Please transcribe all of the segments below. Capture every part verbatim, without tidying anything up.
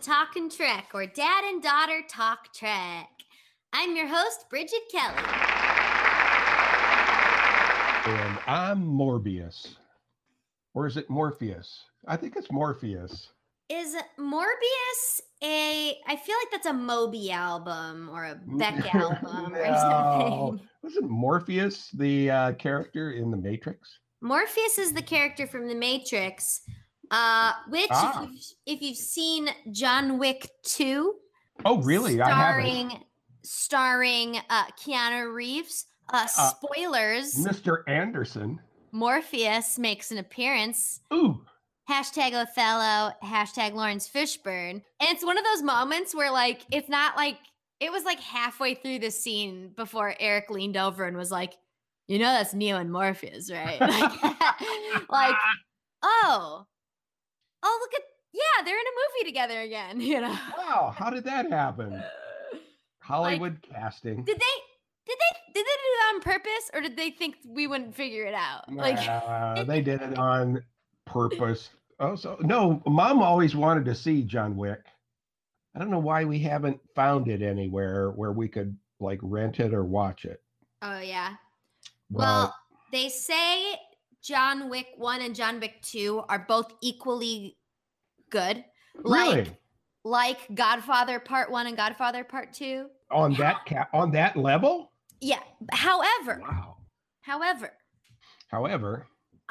Talkin' Trek, or Dad and Daughter Talk Trek. I'm your host, Bridget Kelly. And I'm Morbius. Or is it Morpheus? I think it's Morpheus. Is Morbius a... I feel like that's a Moby album or a Beck album no. or something. Wasn't Morpheus the uh, character in The Matrix? Morpheus is the character from The Matrix, uh, which, ah. if, you've, if you've seen John Wick two... Oh, really? Starring, I haven't. Starring uh, Keanu Reeves. Uh, spoilers. Uh, Mister Anderson. Morpheus makes an appearance. Ooh. Hashtag Othello, hashtag Lawrence Fishburne. And it's one of those moments where, like, it's not like, it was like halfway through the scene before Eric leaned over and was like, you know that's Neo and Morpheus, right? Like, like oh. Oh, look at, yeah, they're in a movie together again, you know? Wow, how did that happen? Hollywood like, casting. Did they... Did they did they do it on purpose, or did they think we wouldn't figure it out? Like uh, they did it on purpose. Oh, so no, Mom always wanted to see John Wick. I don't know why we haven't found it anywhere where we could like rent it or watch it. Oh yeah. But, well, they say John Wick one and John Wick two are both equally good. Really? Like, like Godfather Part One and Godfather Part Two. On that ca- on that level? Yeah. However, wow. However, however,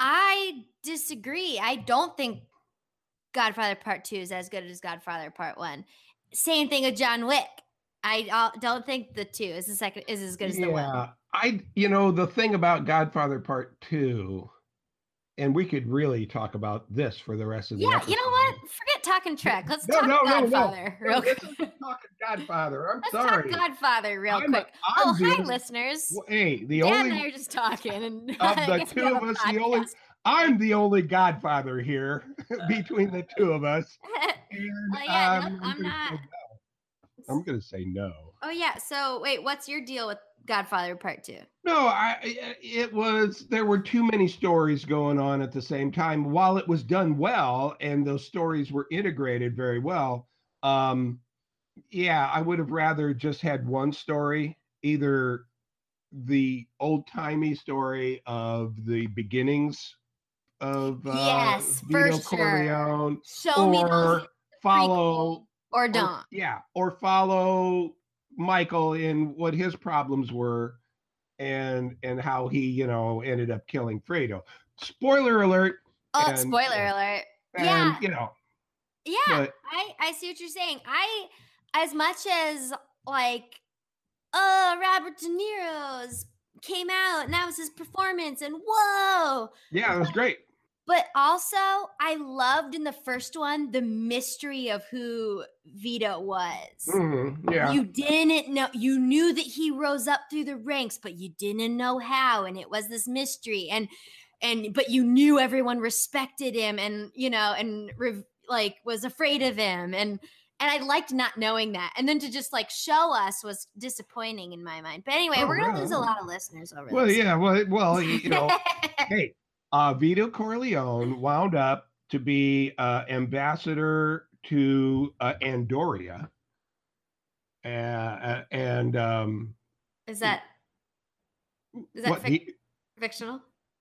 I disagree. I don't think Godfather Part Two is as good as Godfather Part One. Same thing with John Wick. I don't think the two is the second is as good as yeah, the one. Yeah, I you know the thing about Godfather Part Two. And we could really talk about this for the rest of the yeah, episode. You know what? Forget talking Trek. Let's no, talk no, Godfather no, no. real no, quick. Let's talk Godfather. I'm Let's sorry. talk Godfather real I'm quick. A, I'm oh, hi, the, listeners. Hey, the Dan only and I are just talking, and of the two of us, the only I'm the only Godfather here between the two of us. And, oh, yeah, um, nope, I'm, I'm not. No. I'm gonna say no. Oh yeah. So wait, what's your deal with Godfather Part Two? No, I it was there were too many stories going on at the same time. While it was done well and those stories were integrated very well, um, yeah, I would have rather just had one story, either the old-timey story of the beginnings of uh, yes, Vito for Corleone, sure. Show or me those follow or don't. Or, yeah, or follow Michael in what his problems were and and how he, you know, ended up killing Fredo. Spoiler alert. Oh, and, spoiler uh, alert. And, yeah. you know. Yeah, but, I, I see what you're saying. I, as much as, like, oh, Robert De Niro's came out, and that was his performance, and whoa. Yeah, it was great. But also, I loved in the first one the mystery of who Vito was. Mm-hmm, yeah. You didn't know, you knew that he rose up through the ranks, but you didn't know how, and it was this mystery. And and but you knew everyone respected him, and you know, and re- like was afraid of him, and and I liked not knowing that. And then to just like show us was disappointing in my mind. But anyway, oh, we're gonna yeah. lose a lot of listeners over well, this. Yeah, well, well, you know, hey. Uh, Vito Corleone wound up to be uh, ambassador to uh, Andoria, uh, and um, is that is that what, fic- he, fictional?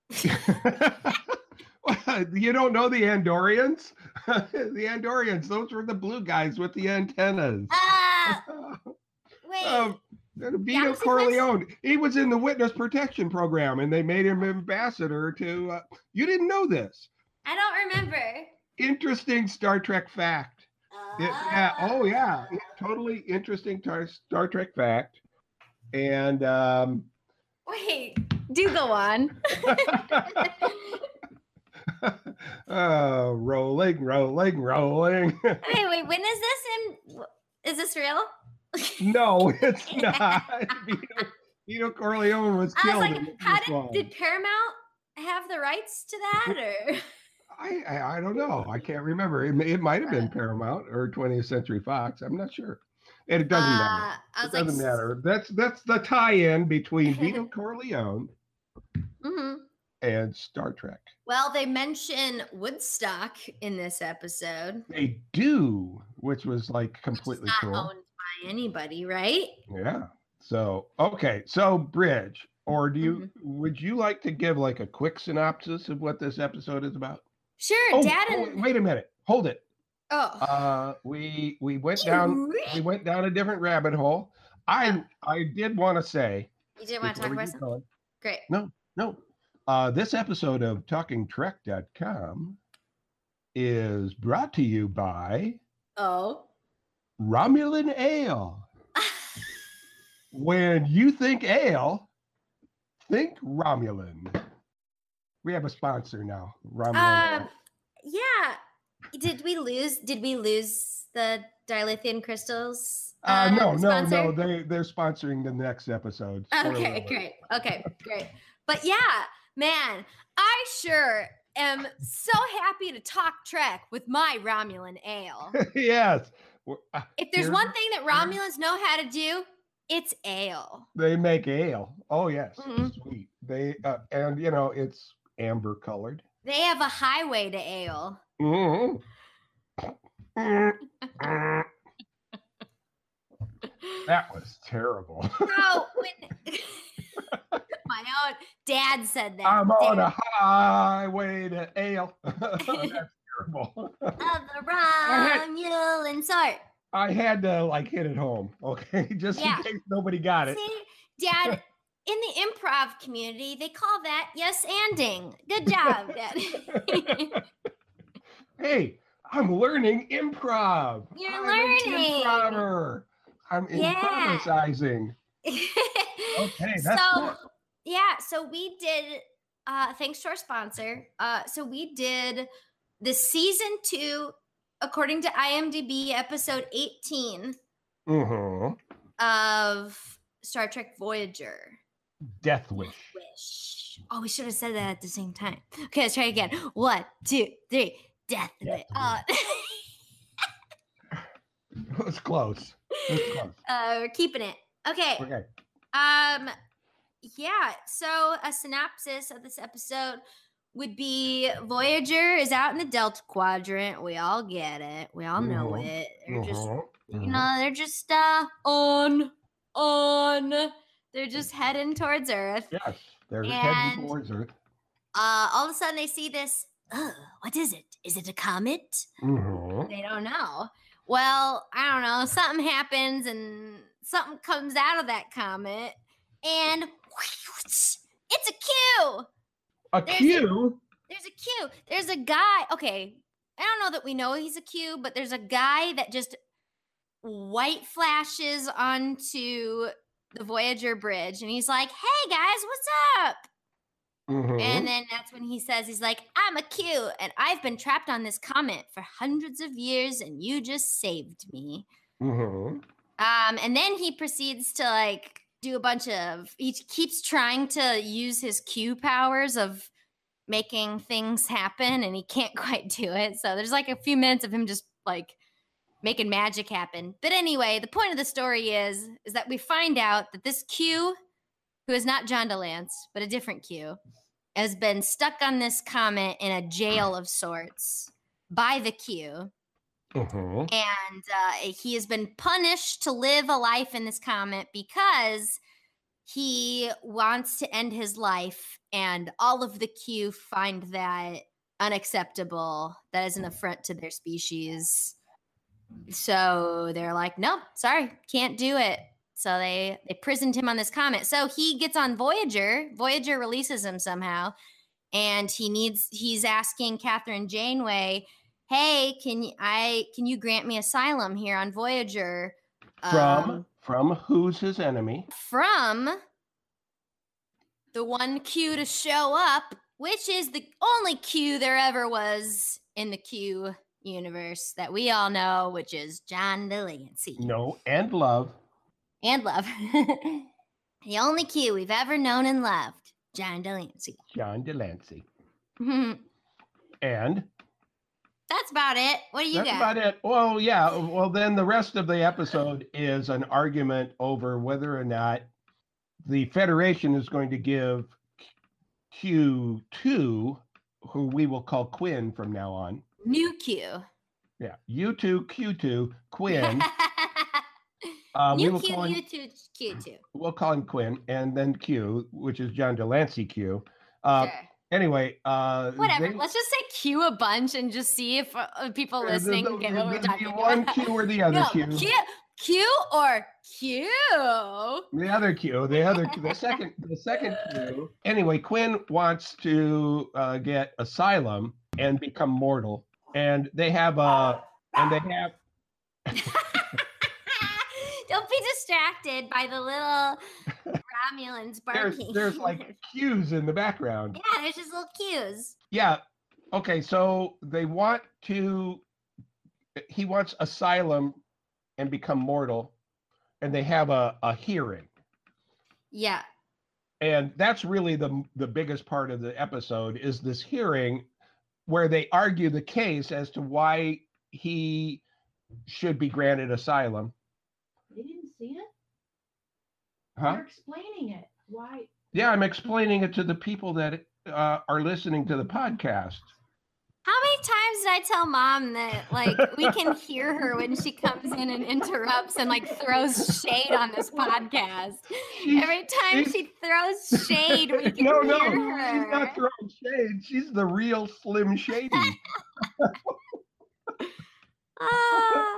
You don't know the Andorians? The Andorians; those were the blue guys with the antennas. Ah, wait. um, Vito Corleone, he was in the witness protection program, and they made him ambassador to. Uh, you didn't know this? I don't remember. Interesting Star Trek fact. Uh, It, yeah. Oh, yeah. Totally interesting tar- Star Trek fact. And um, wait, do go on. uh, rolling, rolling, rolling. wait, wait. When is this in? Is this real? No, it's not. Vito, Vito Corleone was killed. I was like, how did, one. did Paramount have the rights to that, or? I, I I don't know. I can't remember. It, it might have been Paramount or twentieth Century Fox. I'm not sure. And it doesn't uh, matter. I was it doesn't like, matter. That's that's the tie-in between Vito Corleone mm-hmm. and Star Trek. Well, they mention Woodstock in this episode. They do. which was like completely not cool. owned by anybody, right? Yeah. So, okay. So, Bridge, or do you, Mhm. would you like to give like a quick synopsis of what this episode is about? Sure, Oh, Dad oh, and wait a minute. Hold it. oh, Uh, we we went down we went down a different rabbit hole. I Oh. I did want to say You didn't want to talk before we about get something? going, Great. no, no. Uh, this episode of talking trek dot com is brought to you by Oh. Romulan Ale. When you think ale, think Romulan. We have a sponsor now, Romulan Um, Ale. yeah. Did we lose? Did we lose the dilithium crystals? Uh, no, no, sponsor? no. They they're sponsoring the next episode. Spoiler Okay, alert. great. Okay, great. But yeah, man, I sure am so happy to talk Trek with my Romulan ale. Yes. Well, uh, If there's here- one thing that Romulans know how to do, it's ale. They make ale. Oh yes, Mhm. sweet. They uh, and you know it's amber colored. They have a highway to ale. Mhm. That was terrible. So when my own dad said that. I'm on Dad, a highway to ale. That's terrible. of the Romulan sort. I had to like hit it home, okay, just Yeah. in case nobody got it. See, Dad, in the improv community, they call that yes anding. Good job, Dad. Hey, I'm learning improv. You're I'm learning. An improver. I'm Yeah. improvising. Okay, that's so cool. yeah, so we did uh thanks to our sponsor. Uh so we did the season two, according to IMDb, episode eighteen Mm-hmm. of Star Trek Voyager. Death Wish. Wish. Oh, we should have said that at the same time. Okay, let's try again. One, two, three. Death Wish. Uh, It was close. It was close. uh, we're keeping it. Okay. Okay. Um, yeah. So a synopsis of this episode would be Voyager is out in the Delta Quadrant. We all get it. We all know Mhm. it. They're just, Mhm. you know, they're just uh on, on. They're just heading towards Earth. Yes, they're And- heading towards Earth. Uh, all of a sudden they see this. Oh, what is it? Is it a comet? Mm-hmm. They don't know. Well, I don't know. Something happens and something comes out of that comet, and it's a Q. A There's Q. There's a Q. There's a guy. Okay, I don't know that we know he's a Q, but there's a guy that just white flashes onto the Voyager bridge, and he's like, "Hey guys, what's up?" Mhm. And then that's when he says, he's like, I'm a Q, and I've been trapped on this comet for hundreds of years, and you just saved me. Mhm. Um, and then he proceeds to like do a bunch of, he keeps trying to use his Q powers of making things happen, and he can't quite do it. So there's like a few minutes of him just like making magic happen. But anyway, the point of the story is, is that we find out that this Q, who is not John DeLance, but a different Q, has been stuck on this comet in a jail of sorts by the Q. Mhm. And uh, he has been punished to live a life in this comet because he wants to end his life. And all of the Q find that unacceptable. That is an affront to their species. So they're like, nope, sorry, can't do it. So they they prisoned him on this comet. So he gets on Voyager. Voyager releases him somehow, and he needs he's asking Catherine Janeway, "Hey, can you I can you grant me asylum here on Voyager?" From Um, from who's his enemy? from the one Q to show up, which is the only Q there ever was in the Q universe that we all know, which is John DeLancey. No, and love. And love. The only Q we've ever known and loved, John DeLancey. John DeLancey. That's And about it. What do you that's got? about it. Well, yeah. Well, then the rest of the episode is an argument over whether or not the Federation is going to give Q two, who we will call Quinn from now on. New Q. Yeah, U two Q two Quinn. Uh, we New will Q, call him, U two, Q two. we'll call him Quinn, and then Q, which is John Delancey Q. Uh, Sure. Anyway, uh, Whatever. they, Let's just say Q a bunch and just see if uh, people the, listening the, get what we're the, talking the about. one Q or the other No, Q. Q, Q or Q. The other Q, the other, the second, the second Q. Anyway, Quinn wants to uh, get asylum and become mortal, and they have a, and they have. Don't be distracted by the little Romulans barking. There's, there's like cues in the background. Yeah, there's just little cues. Yeah. Okay, so they want to. He wants asylum and become mortal, and they have a, a hearing. Yeah. And that's really the the biggest part of the episode is this hearing where they argue the case as to why he should be granted asylum. You didn't see it? Huh? You're explaining it. Why? Yeah, I'm explaining it to the people that uh, are listening to the podcast. How many times did I tell Mom that like we can hear her when she comes in and interrupts and like throws shade on this podcast? She's, Every time she's, she throws shade, we can no, hear no, her. she's not throwing shade. She's the real Slim Shady. Ah.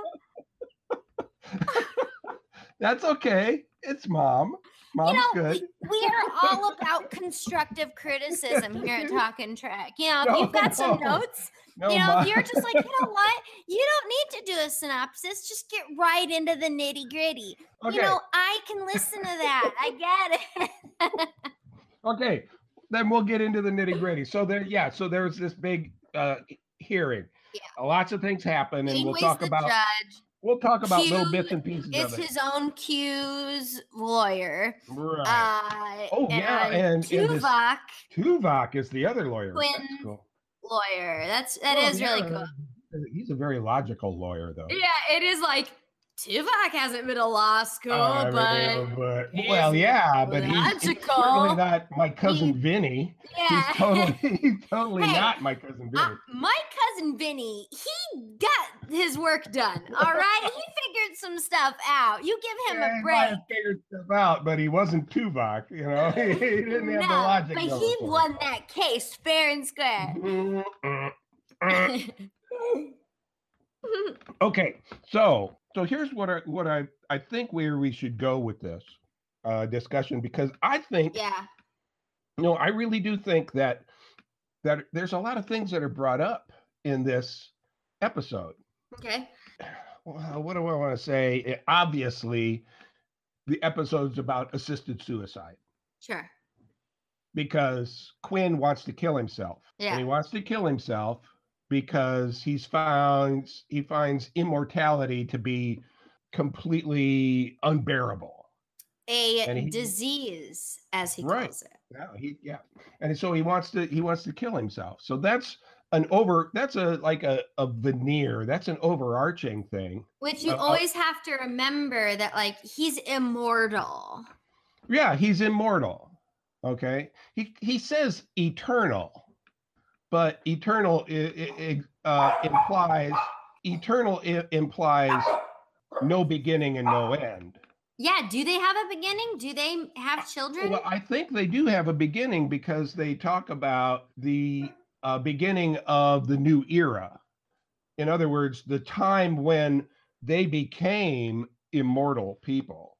That's okay. It's Mom. Mom's You know, good. we, we are all about constructive criticism here at Talkin' Track. You know, if No, you've got some no. notes, No, you know, Mom. if you're just like, you know what, you don't need to do a synopsis. Just get right into the nitty gritty. Okay. You know, I can listen to that. I get it. Okay, then we'll get into the nitty gritty. So there, yeah. So there's this big uh, hearing. Yeah. Lots of things happen, and we'll Janeway's talk the about judge. we'll talk about Q little bits and pieces It's of it. his own Q's lawyer. Right. Uh, Oh, yeah, and- and this- Tuvok Tuvok is the other lawyer. Quinn. That's cool. lawyer. That's that Well, is really yeah, cool. He's a very logical lawyer, though. Yeah, it is like Tuvok hasn't been to law school, Uh, but but he's well, yeah, but he's, he's logical. certainly not my cousin He- Vinny. yeah. He's totally, he's totally Hey, not my cousin Vinny. Uh, my cousin Vinny, he got his work done. All right, he figured some stuff out. You give him Yeah, a he might break. have figured stuff out, but he wasn't Tuvok, you know. he didn't have the No, logic. but going he for him. won that case fair and square. Mm, mm, mm. Okay, so so here's what I what I I think where we should go with this uh, discussion, because I think Yeah. you know I really do think that that there's a lot of things that are brought up in this episode. Okay. Well, what do I want to say? Eh, Obviously, the episode's about assisted suicide Sure. because Quinn wants to kill himself. And Yeah. he wants to kill himself because he's found he finds immortality to be completely unbearable. A And he- disease, as he Right. calls it. Yeah, he yeah. And so he wants to he wants to kill himself. So that's an over that's a like a, a veneer. That's an overarching thing. Which you Uh, uh, always have to remember that, like, he's immortal. Yeah, he's immortal. Okay. He he says eternal, but eternal i- i- i- uh, implies eternal i- implies no beginning and no end. Yeah. Do they have a beginning? Do they have children? Well, I think they do have a beginning because they talk about the uh, beginning of the new era. In other words, the time when they became immortal people.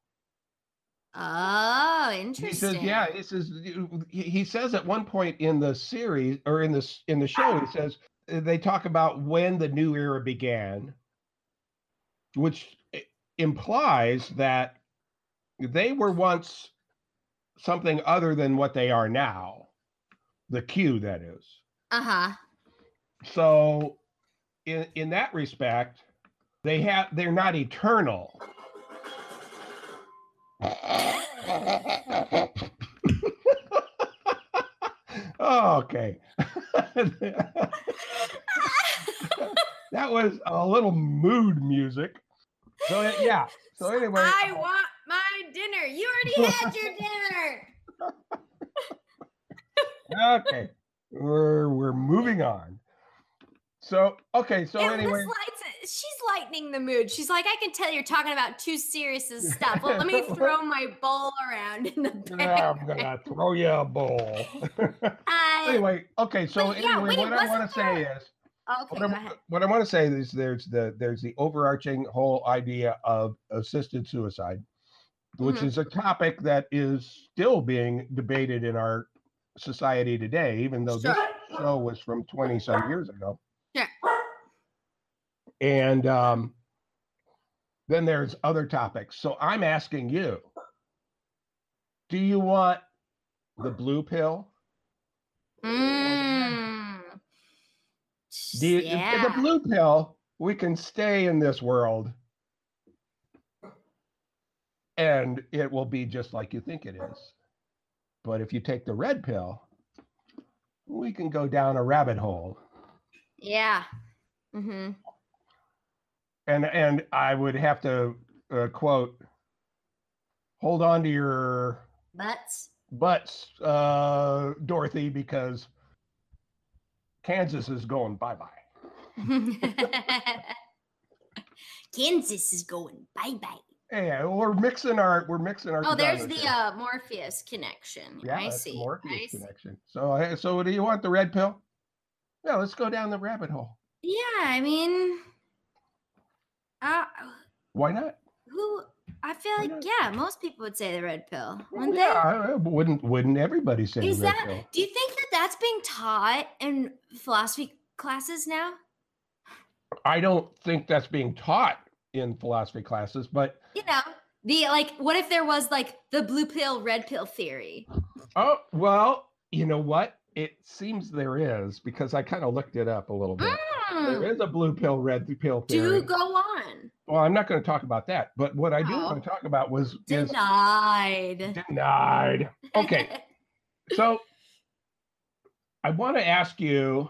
Oh, He interesting. says, yeah, he says he he says at one point in the series or in this in the show, he says uh, they talk about when the new era began, which i- implies that they were once something other than what they are now. The Q, that is. Uh huh. So in in that respect, they have they're not eternal. Oh, okay. That was a little mood music. So yeah. So anyway, I want my dinner. You already had your dinner. okay, we're we're moving on. So okay. So it anyway, looks like she's lightening the mood. She's like, I can tell you're talking about too serious stuff. Well, let me throw my bowl around in the back. I'm gonna throw you a bowl. Uh, Anyway, okay. So but yeah, anyway, wait, what I want wasn't to say is, okay, what, go I'm- ahead. what I want to say is, there's the there's the overarching whole idea of assisted suicide, which Mhm. is a topic that is still being debated in our society today, even though this Sure. show was from twenty some years ago. Sure. And um, then there's other topics. So I'm asking you, do you want the blue pill? Mm. Do you, Yeah. The blue pill, we can stay in this world and it will be just like you think it is. But if you take the red pill, we can go down a rabbit hole. Yeah. Mm-hmm. And and I would have to uh, quote, hold on to your Butts. butts, uh, Dorothy, because Kansas is going bye-bye. Kansas is going bye-bye. Yeah, we're mixing our we're mixing our. Oh, there's genres the here. uh, Morpheus connection. Yeah, I that's the see. Morpheus I see. connection. So, I- so do you want the red pill? Yeah, let's go down the rabbit hole. Yeah, I mean, uh, Why not? who? I feel Why like not? yeah, most people would say the red pill, wouldn't Yeah, I- wouldn't wouldn't everybody say they? Is the red that? pill? Do you think that that's being taught in philosophy classes now? I don't think that's being taught in philosophy classes, but You know, the like, what if there was like the blue pill, red pill theory? oh well, you know what? It seems there is, because I kind of looked it up a little bit. There Mm, is a blue pill, red pill theory. do go on. Well, I'm not going to talk about that, but what I do Oh. want to talk about was is Denied. denied. Okay, so I want to ask you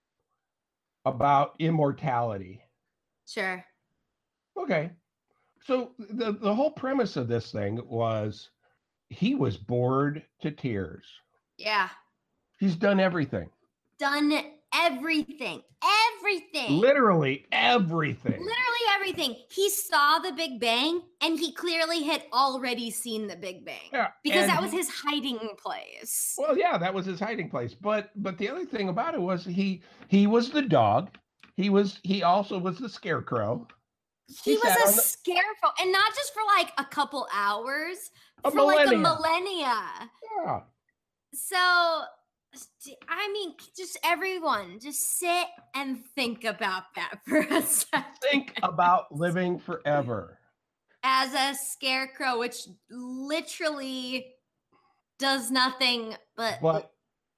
about immortality. Sure. Okay, so the the whole premise of this thing was he was bored to tears. Yeah. He's done everything, Done everything. Everything. literally everything. Literally everything. He saw the Big Bang and he clearly had already seen the Big Bang. Yeah, Because and that was he- his hiding place. Well, yeah, that was his hiding place. But but the other thing about it was he he was the dog. He was he also was the scarecrow. He he was sat a on the- scarecrow. And not just for like a couple hours, A for like a millennia. millennia. Yeah. So, st- I mean, just everyone, just sit and think about that for a second. Think about living forever. As a scarecrow, which literally does nothing but, But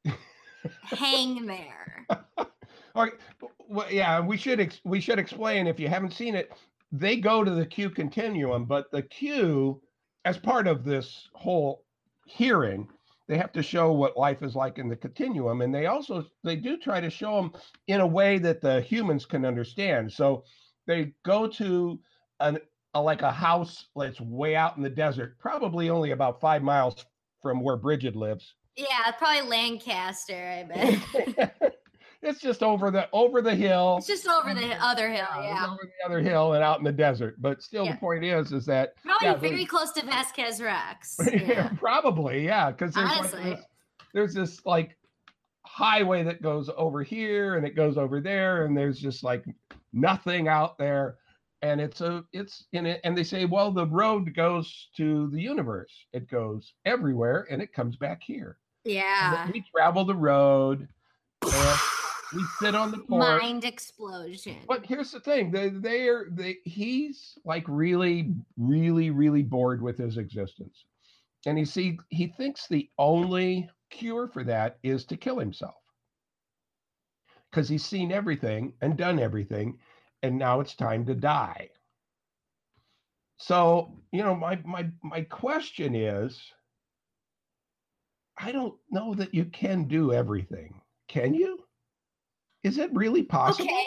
hang there. all right, well, yeah, we should ex- we should explain, if you haven't seen it. They go to the Q continuum, but the Q, as part of this whole hearing, they have to show what life is like in the continuum, and they also they do try to show them in a way that the humans can understand. So they go to an a, like a house that's way out in the desert, probably only about five miles from where Bridget lives. Yeah, probably Lancaster, I bet. It's just over the over the hill. It's just over the other hill, Yeah, it's yeah. over the other hill and out in the desert. But still, Yeah. the point is, is that Probably yeah, very they- close to Vasquez Rocks. yeah, Yeah. probably, yeah, because there's like Honestly. this, there's this like highway that goes over here and it goes over there, and there's just like nothing out there, and it's a it's in it, and they say, well, the road goes to the universe, it goes everywhere, and it comes back here. And Yeah. then we travel the road, and we sit on the porch. Mind explosion. But here's the thing: they they are they he's like really, really, really bored with his existence, and he see he thinks the only cure for that is to kill himself, because he's seen everything and done everything, and now it's time to die. So you know, my my my question is, I don't know that you can do everything. Can you? Is it really possible? Okay.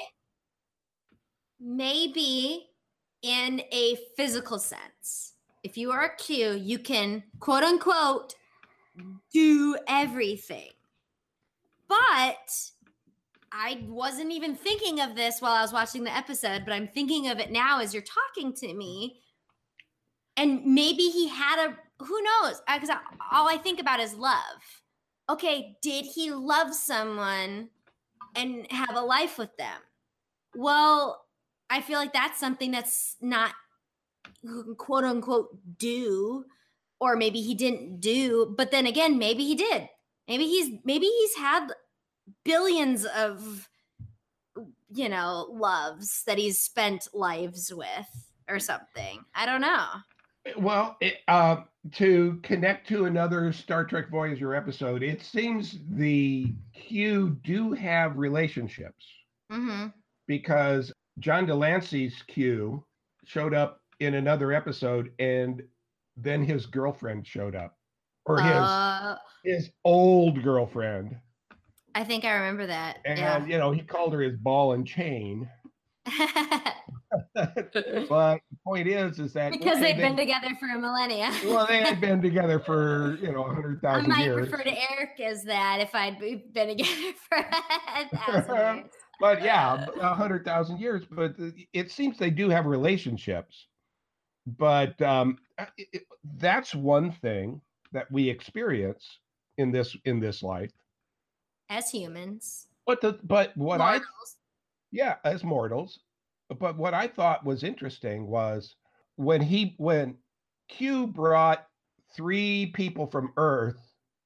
Maybe in a physical sense. If you are a Q, you can quote unquote do everything. But I wasn't even thinking of this while I was watching the episode, but I'm thinking of it now as you're talking to me. And maybe he had a, who knows? Because all I think about is love. Okay, did he love someone and have a life with them? Well, I feel like that's something that's not quote unquote do, or maybe he didn't do. But then again, maybe he did. Maybe he's maybe he's had billions of, you know, loves that he's spent lives with or something. I don't know. Well, it, uh, to connect to another Star Trek Voyager episode, it seems the Q do have relationships Mm-hmm. because John Delancey's Q showed up in another episode, and then his girlfriend showed up, or his Uh, his old girlfriend. I think I remember that. And, Yeah. you know, he called her his ball and chain. But the point is, is that Because okay, they've been together for a millennia. well, they had been together for, you know, a hundred I thousand might years. refer to Eric as that if I'd be- been together for a thousand years. But yeah, a hundred thousand years. But it seems they do have relationships. But um, it, it, that's one thing that we experience in this in this life. As humans. But the but what I Mortals. yeah, as mortals. But what I thought was interesting was when he when Q brought three people from Earth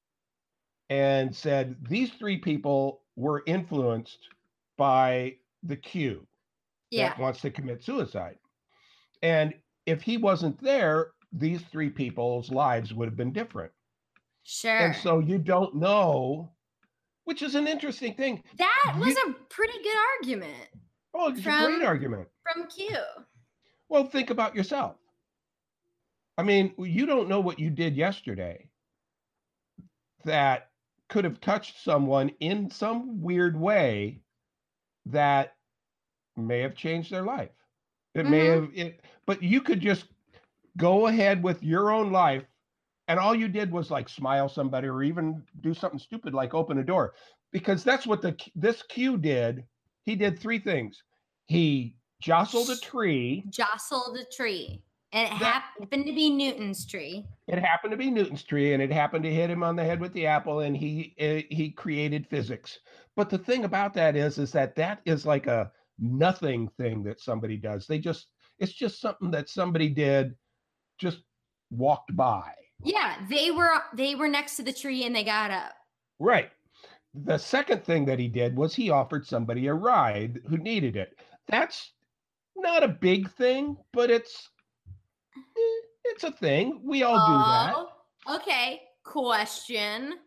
and said these three people were influenced by the Q Yeah. that wants to commit suicide. And if he wasn't there, these three people's lives would have been different. Sure. And so you don't know, which is an interesting thing. that was you- a pretty good argument Oh, it's a From- great argument. from Q. Well, think about yourself. I mean, you don't know what you did yesterday that could have touched someone in some weird way that may have changed their life. It may Mhm. have, it, but you could just go ahead with your own life, and all you did was like smile somebody or even do something stupid like open a door, because that's what the this Q did. He did three things. He jostled a tree. Jostled a tree. And it That- happened to be Newton's tree. It happened to be Newton's tree, and it happened to hit him on the head with the apple, and he uh, he created physics. But the thing about that is, is that that is like a nothing thing that somebody does. They just it's just something that somebody did, just walked by. Yeah, they were they were next to the tree and they got up. Right. The second thing that he did was he offered somebody a ride who needed it. That's not a big thing, but it's eh, it's a thing. We all do that. Oh, okay. Question.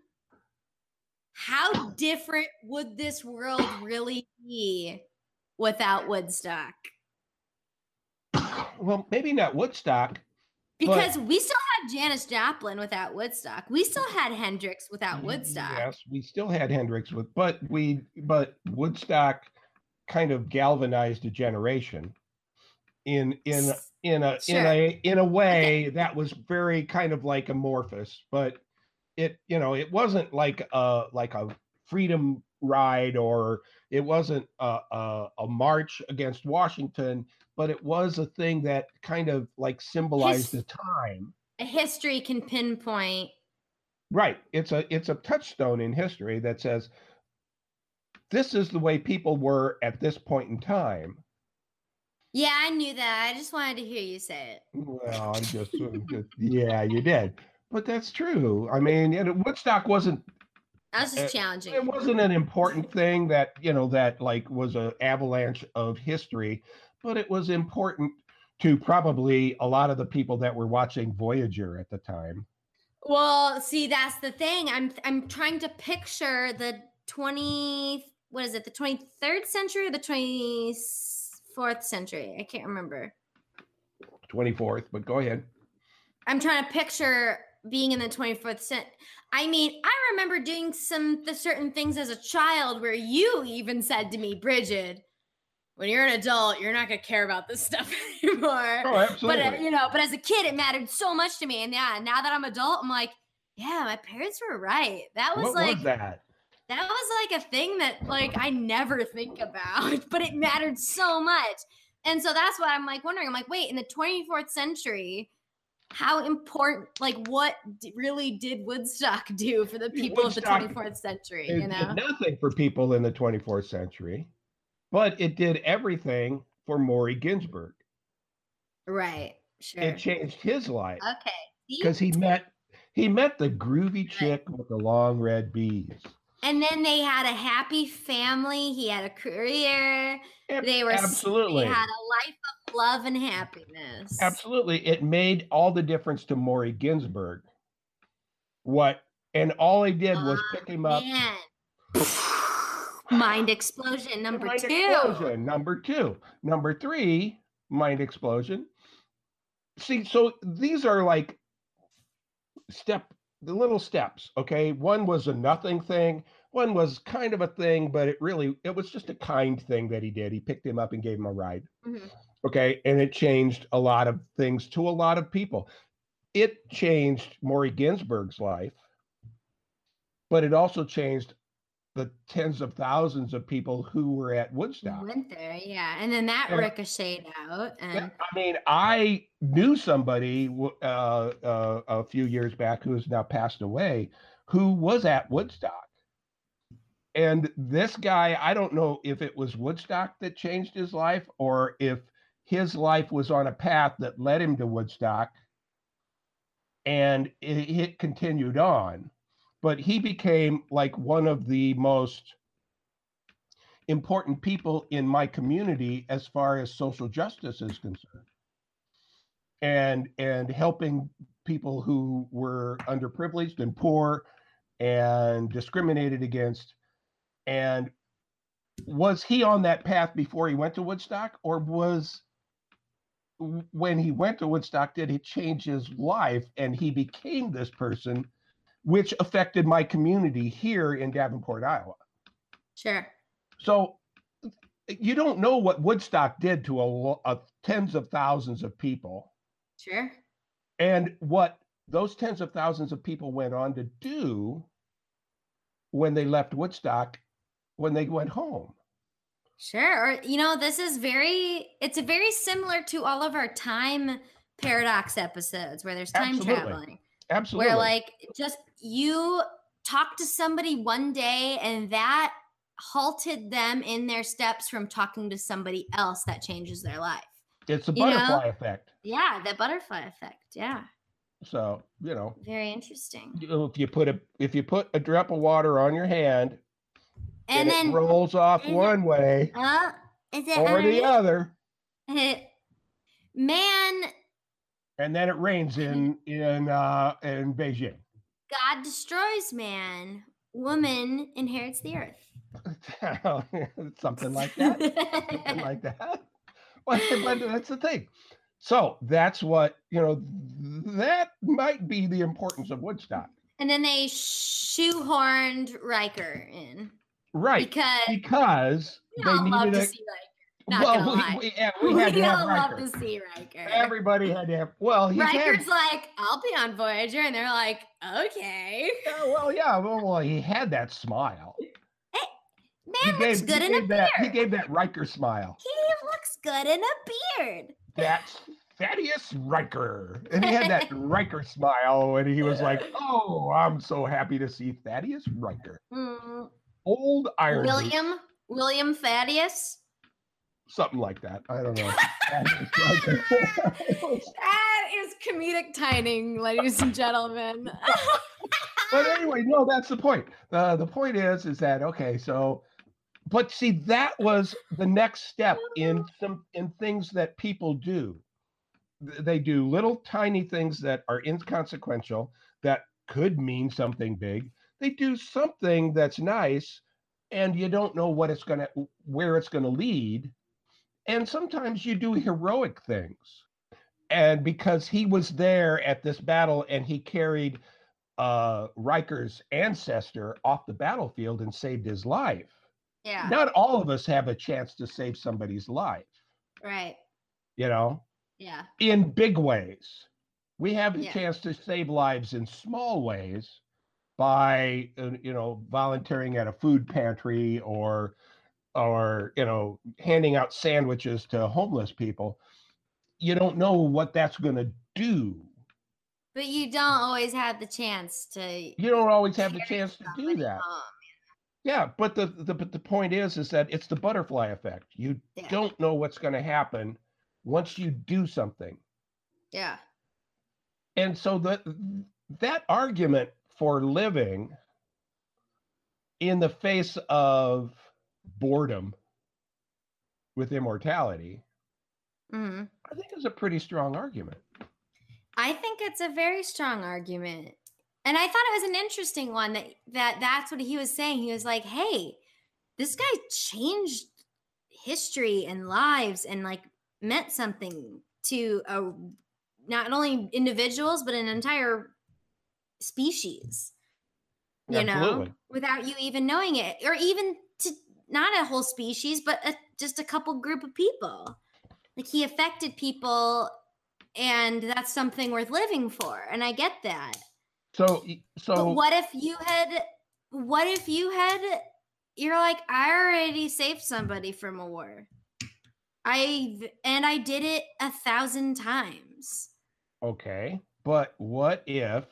How different would this world really be without Woodstock? Well, maybe not Woodstock. Because we still had Janis Joplin without Woodstock. We still had Hendrix without Woodstock. Yes, we still had Hendrix with, but we, but Woodstock kind of galvanized a generation in in in a Sure. in a in a way that was very kind of like amorphous, but it you know it wasn't like a like a freedom ride, or it wasn't a, a, a march against Washington, but it was a thing that kind of like symbolized His- the time. A history can pinpoint. Right. It's a it's a touchstone in history that says this is the way people were at this point in time. Yeah, I knew that. I just wanted to hear you say it. Well, I'm just, I'm just yeah, you did. But that's true. I mean, you know, Woodstock wasn't I was just Uh, challenging. it you. wasn't an important thing that, you know, that like was an avalanche of history, but it was important to probably a lot of the people that were watching Voyager at the time. Well, see, that's the thing. I'm I'm trying to picture the twenty what is it, the twenty-third century or the twenty-fourth century? I can't remember. twenty-fourth, but go ahead. I'm trying to picture being in the twenty-fourth century. I mean, I remember doing some the certain things as a child where you even said to me, Bridget, when you're an adult, you're not gonna care about this stuff anymore. Oh, But absolutely. uh, you know, but as a kid, it mattered so much to me. And yeah, now that I'm adult, I'm like, yeah, my parents were right. That was what like was that? That was like a thing that like I never think about, but it mattered so much. And so that's what I'm like wondering. I'm like, wait, in the twenty-fourth century, how important, like what d- really did Woodstock do for the people of the Woodstock, twenty-fourth century, it you know? did nothing for people in the twenty-fourth century, but it did everything for Maury Ginsburg. Right. Sure. It changed his life Okay. because he met he met the groovy chick with the long red beads. And then they had a happy family. He had a career. They were absolutely They had a life of love and happiness. Absolutely. It made all the difference to Maury Ginsburg. What and all he did was Oh, pick him up. man. Mind explosion number mind two. Explosion number two. Number three, mind explosion. See, so these are like step the little steps, okay? One was a nothing thing, one was kind of a thing, but it really it was just a kind thing that he did. He picked him up and gave him a ride. Mm-hmm. Okay, and it changed a lot of things to a lot of people. It changed Maury Ginsburg's life, but it also changed the tens of thousands of people who were at Woodstock. Went there, yeah, and then that and, ricocheted out. And I mean, I knew somebody uh, uh, a few years back who has now passed away, who was at Woodstock. And this guy, I don't know if it was Woodstock that changed his life or if his life was on a path that led him to Woodstock and it, it continued on. But he became like one of the most important people in my community as far as social justice is concerned. And and helping people who were underprivileged and poor and discriminated against. And was he on that path before he went to Woodstock, or was when he went to Woodstock, did it change his life and he became this person, which affected my community here in Davenport, Iowa? Sure. So you don't know what Woodstock did to a, a tens of thousands of people. Sure. And what those tens of thousands of people went on to do when they left Woodstock, when they went home. Sure. Or, you know, this is very, it's very similar to all of our time paradox episodes where there's time Absolutely. traveling. Absolutely. Where like just you talk to somebody one day and that halted them in their steps from talking to somebody else that changes their life. It's a You butterfly know? effect. Yeah, the butterfly effect. Yeah. So, you know, Very interesting. if you put a if you put a drop of water on your hand And, and, then it rolls off is one way uh, is it or the underneath? other, Man, and then it rains in in uh in Beijing. God destroys man, woman inherits the earth. Something like that. Something like that. But, but that's the thing. So that's what, you know, that might be the importance of Woodstock. And then they shoehorned Riker in. Right. Because, because we they all love needed to a, see Riker. Not well, gonna we, lie. we, yeah, we had we to have all Riker. love to see Riker. Everybody had to have, well, he Riker's had, like, I'll be on Voyager. And they're like, okay. yeah, well, yeah, well, well, he had that smile. Man he looks gave, good he in a gave that, beard. He gave that Riker smile. He looks good in a beard. That's Thaddeus Riker. And he had that Riker smile and he was like, oh, I'm so happy to see Thaddeus Riker. Mm. Old Iron William, Boots. William Thaddeus. Something like that. I don't know. That is comedic timing, ladies and gentlemen. But anyway, no, that's the point. Uh, the point is, is that, okay, so, but see, that was the next step in some, in things that people do. They do little tiny things that are inconsequential, that could mean something big. They do something that's nice, and you don't know what it's going to, where it's going to lead. And sometimes you do heroic things. And because he was there at this battle and he carried uh, Riker's ancestor off the battlefield and saved his life. Yeah. Not all of us have a chance to save somebody's life. Right. You know? Yeah. In big ways. We have a Yeah. chance to save lives in small ways, by, uh, you know, volunteering at a food pantry or, or, you know, handing out sandwiches to homeless people. You don't know what that's going to do. But you don't always have the chance to You don't always have the carry chance to do somebody that. home. Yeah, but the, the but the point is is that it's the butterfly effect. You Yeah. don't know what's going to happen once you do something. Yeah. And so that that argument for living in the face of boredom with immortality, hmm I think is a pretty strong argument. I think it's a very strong argument. And I thought it was an interesting one that, that that's what he was saying. He was like, hey, this guy changed history and lives and like meant something to a, not only individuals, but an entire species, you Absolutely. know, without you even knowing it, or even to not a whole species, but a, just a couple group of people. Like he affected people, and that's something worth living for. And I get that. So so But what if you had, what if you had, you're like, I already saved somebody from a war. I, and I did it a thousand times. okay, but what if,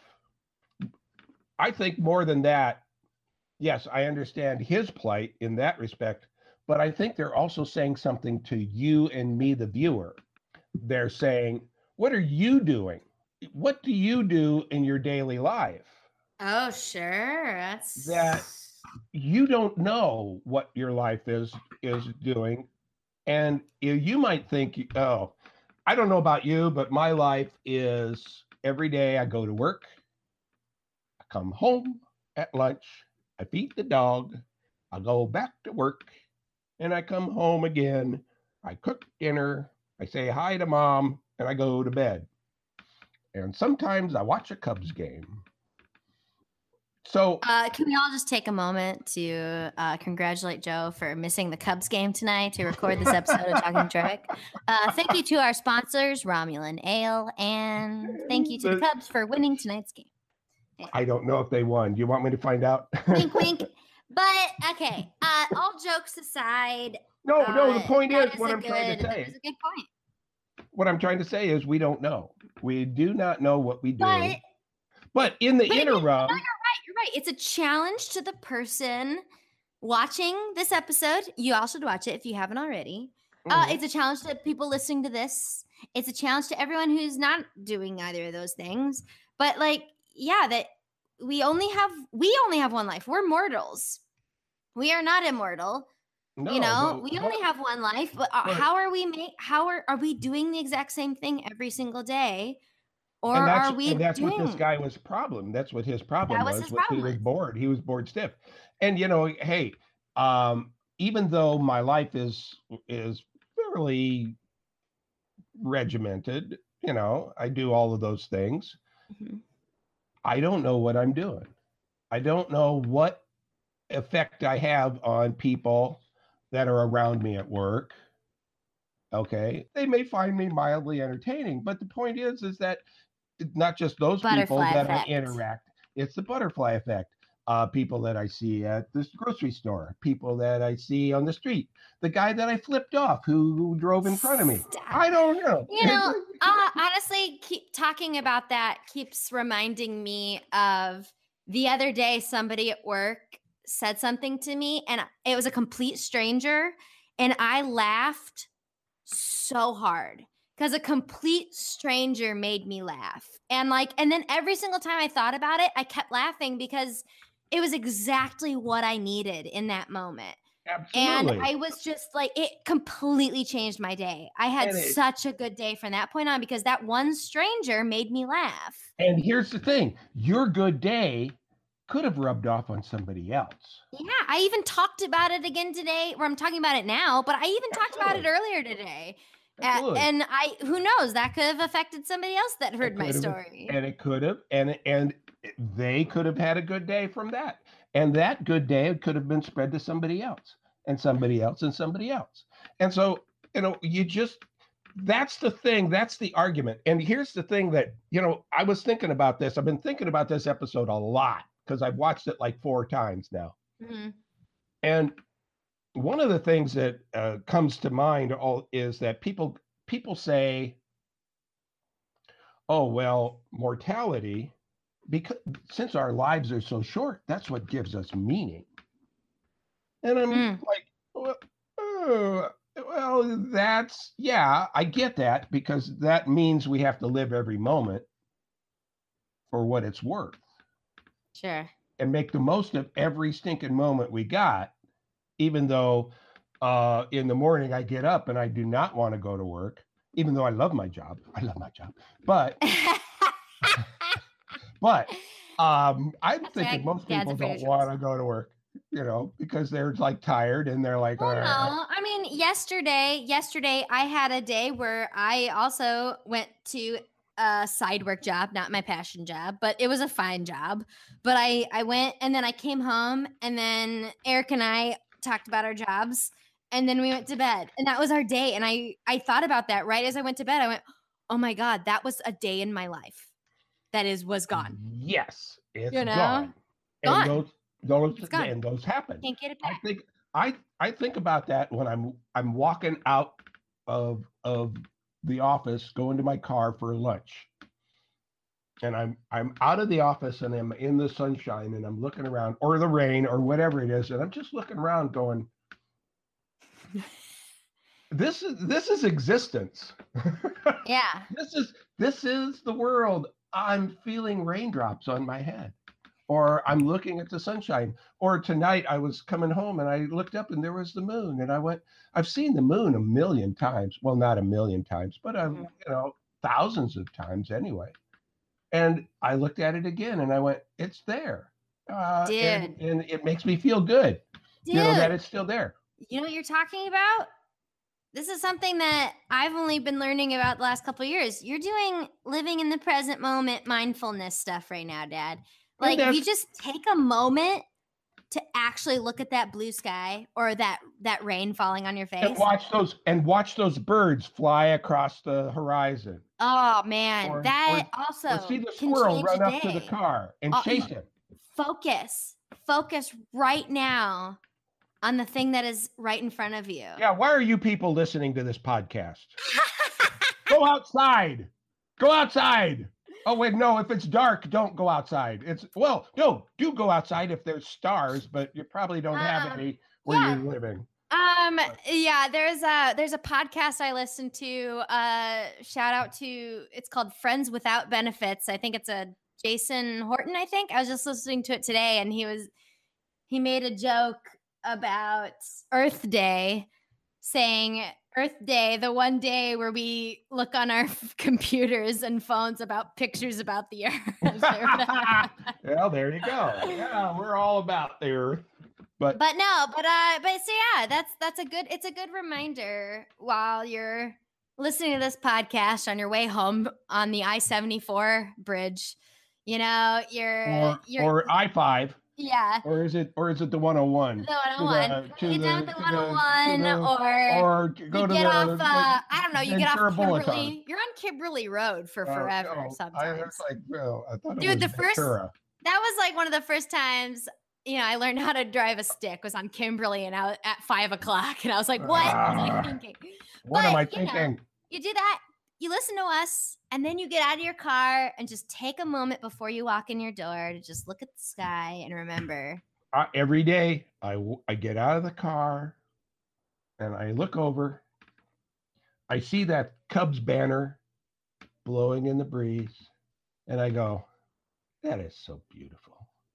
I think more than that, yes, I understand his plight in that respect, but I think they're also saying something to you and me, the viewer. They're saying, what are you doing? What do you do in your daily life? Oh, sure. That's That you don't know what your life is is doing. And you, you might think, oh, I don't know about you, but my life is every day I go to work, I come home at lunch, I feed the dog, I go back to work, and I come home again, I cook dinner, I say hi to mom, and I go to bed. And sometimes I watch a Cubs game. So, Uh, can we all just take a moment to uh, congratulate Joe for missing the Cubs game tonight to record this episode of Talking Trek? Uh, thank you to our sponsors, Romulan Ale, and thank you to the Cubs for winning tonight's game. I don't know if they won. Do you want me to find out? Wink, wink. But okay, uh, all jokes aside. No, no, the uh, point that is what a I'm trying to good- say. That was a good point. What I'm trying to say is we don't know. We do not know what we do. But, But in the but again, no, interim, you're right. You're right. It's a challenge to the person watching this episode. You all should watch it if you haven't already. Uh, Mhm. it's a challenge to people listening to this. It's a challenge to everyone who's not doing either of those things. But like, yeah, that we only have we only have one life. We're mortals. We are not immortal. no, you know, but- we only have one life. But, uh, but- how are we make? How are are we doing the exact same thing every single day? Or and that's, are we and that's doing? what this guy was problem. That's what his problem That was was. his was problem he was was. bored. He was bored stiff. And you know, hey, um, even though my life is is fairly regimented, you know, I do all of those things. Mhm. I don't know what I'm doing. I don't know what effect I have on people that are around me at work. Okay. They may find me mildly entertaining, but the point is, is that not just those people Butterfly that effect. I interact, it's the butterfly effect. Uh, people that I see at this grocery store, people that I see on the street, the guy that I flipped off who, who drove in front of me. Stop. I don't know. You know, uh, honestly, keep talking about that keeps reminding me of the other day somebody at work said something to me, and it was a complete stranger, and I laughed so hard because a complete stranger made me laugh. And like, and then every single time I thought about it, I kept laughing because it was exactly what I needed in that moment. Absolutely. And I was just like, it completely changed my day. I had And it- such a good day from that point on because that one stranger made me laugh. And here's the thing, your good day could have rubbed off on somebody else. Yeah, I even talked about it again today, where I'm talking about it now, but I even talked about it earlier today. Uh, Absolutely. and I, who knows, that could have affected somebody else that heard my could have, story. And it could have, and and they could have had a good day from that. And that good day could have been spread to somebody else and somebody else and somebody else. And so, you know, you just, that's the thing, that's the argument. And here's the thing that, you know, I was thinking about this. I've been thinking about this episode a lot because I've watched it like four times now. Mhm. And one of the things that uh, comes to mind all is that people people say, "Oh well, mortality, because since our lives are so short, that's what gives us meaning." And I'm Mm. like, well, uh, well, that's yeah, I get that because that means we have to live every moment for what it's worth Sure. and make the most of every stinking moment we got, even though uh, in the morning I get up and I do not want to go to work, even though I love my job. I love my job, but but um, I'm That's thinking right. most Dad's people afraid of don't sharks. want to go to work, you know, because they're like tired and they're like, Well, "Argh." no, I mean, yesterday, yesterday I had a day where I also went to a side work job, not my passion job, but it was a fine job. But I, I went and then I came home and then Eric and I talked about our jobs and then we went to bed and that was our day. And I, I thought about that right as I went to bed. I went, oh my God, that was a day in my life that is was gone. Yes, it's You know, gone. gone. And those those It's gone. and those happen. Can't get it I back. think I I think about that when I'm I'm walking out of of the office, going to my car for lunch. And I'm I'm out of the office and I'm in the sunshine and I'm looking around or the rain or whatever it is and I'm just looking around going, this is this is existence. Yeah. This is this is the world. I'm feeling raindrops on my head. Or I'm looking at the sunshine. Or tonight I was coming home and I looked up and there was the moon. And I went, I've seen the moon a million times. Well, not a million times, but I've, Mhm. you know, thousands of times anyway. And I looked at it again and I went, it's there. Uh, and, Dude. and it makes me feel good, you know, that Dude, it's still there. you know what you're talking about? This is something that I've only been learning about the last couple of years. You're doing living in the present moment mindfulness stuff right now, Dad. And Like if you that's just take a moment to actually look at that blue sky or that that rain falling on your and face. watch those and watch those birds fly across the horizon. Oh man, Or, that or, or also see the can squirrel change run a up to the day. car and Uh, chase him. Focus. Focus right now on the thing that is right in front of you. Yeah, why are you people listening to this podcast? Go outside. Go outside. Oh, wait, no, if it's dark, don't go outside. It's, well, no, do go outside if there's stars, but you probably don't have Um, any where yeah. you're living. Um, yeah, there's a there's a podcast I listen to. Uh, shout out to it's called Friends Without Benefits. I think it's a Jason Horton. I think I was just listening to it today, and he was he made a joke about Earth Day, saying Earth Day, the one day where we look on our computers and phones about pictures about the Earth. Well, there you go. Yeah, we're all about the Earth. But But no, but uh, but so yeah, that's that's a good. It's a good reminder while you're listening to this podcast on your way home on the I seventy-four bridge. You know, you're or you're or I five, yeah. or is it or is it the one oh one? The one oh one. To the, to You the, down at the to one oh one, the, to the, or or go you to get the, off. the Uh, I don't know. You get off Ventura Boulevard. Kimberly. You're on Kimberly Road for Uh, forever. no, I sometimes. was like, well, I thought it Dude, was the first Ventura. that was like one of the first times. You know, I learned how to drive a stick was on Kimberly and I was at five o'clock. And I was like, what was I Ah, thinking? What But, am I you know, thinking? You do that, you listen to us, and then you get out of your car and just take a moment before you walk in your door to just look at the sky and remember. Uh, every day I, w- I get out of the car and I look over. I see that Cubs banner blowing in the breeze. And I go, that is so beautiful.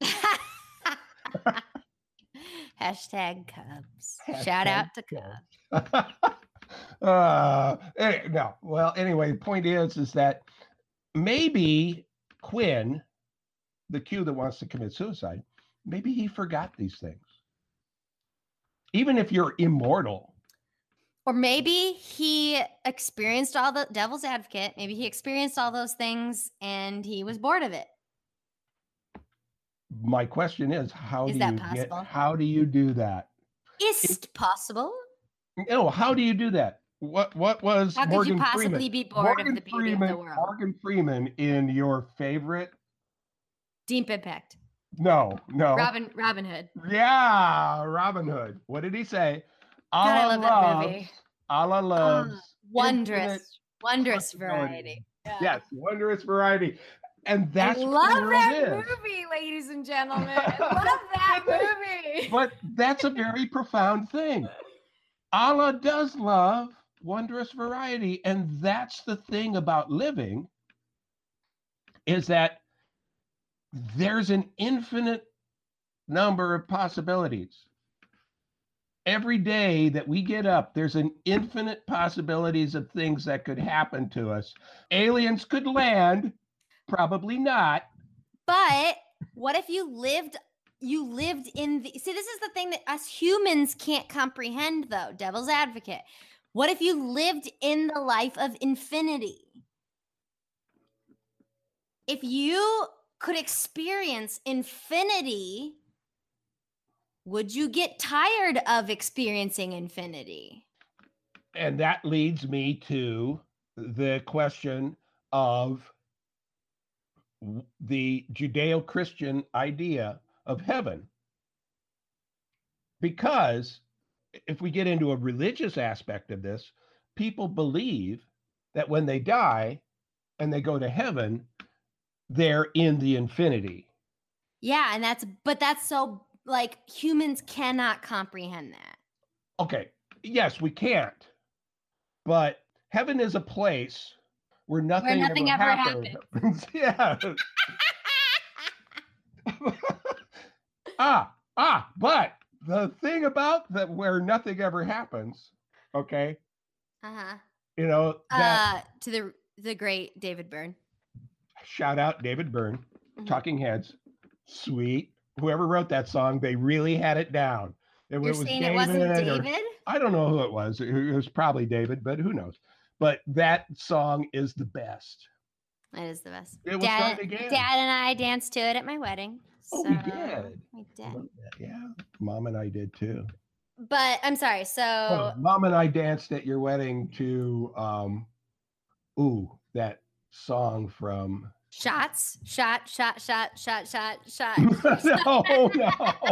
Hashtag Cubs. Hashtag Shout out to Cubs. Cubs. uh, eh, no. Well, anyway, the point is, is that maybe Quinn, the Q that wants to commit suicide, maybe he forgot these things. Even if you're immortal. Or maybe he experienced all the devil's advocate. Maybe he experienced all those things and he was bored of it. My question is, how Is do that you possible? get? How do you do that? Is it possible? No, how do you do that? What what was How could Morgan you possibly Freeman? be bored Morgan of the beauty Freeman, of the world? Morgan Freeman in your favorite Deep Impact. No, no. Robin Robin Hood. Yeah, Robin Hood. What did he say? God, I Allah love that loves, movie. Allah Ah, loves infinite wondrous, wondrous possibilities. variety. Yeah. Yes, wondrous variety. And I that's what love the world that is. movie, ladies and gentlemen. I love that movie. But that's a very profound thing. Allah does love wondrous variety. And that's the thing about living, is that there's an infinite number of possibilities. Every day that we get up, there's an infinite possibilities of things that could happen to us. Aliens could land, probably not. But what if you lived you lived in the see this is the thing that us humans can't comprehend though, devil's advocate. What if you lived in the life of infinity? If you could experience infinity, would you get tired of experiencing infinity? And that leads me to the question of the Judeo-Christian idea of heaven. Because if we get into a religious aspect of this, people believe that when they die and they go to heaven, they're in the infinity. Yeah, and that's but that's so like humans cannot comprehend that. Okay, yes, we can't. But heaven is a place where nothing, Where nothing ever, ever happens. Yeah. ah, ah, but the thing about that where nothing ever happens, okay, Uh-huh. you know, that Uh to the the great David Byrne. shout out David Byrne, Mhm. Talking Heads, sweet. Whoever wrote that song, they really had it down. It, You're it was saying David it wasn't or- David? I don't know who it was. It, it was probably David, but who knows? But that song is the best. It is the best. It was Dad, starting again. Dad and I danced to it at my wedding. Oh, we so did. We I did. love that. Yeah, Mom and I did too. But I'm sorry. So Oh, Mom and I danced at your wedding to, um, ooh, that song from. shots, shot, shot, shot, shot, shot, shot. no, no.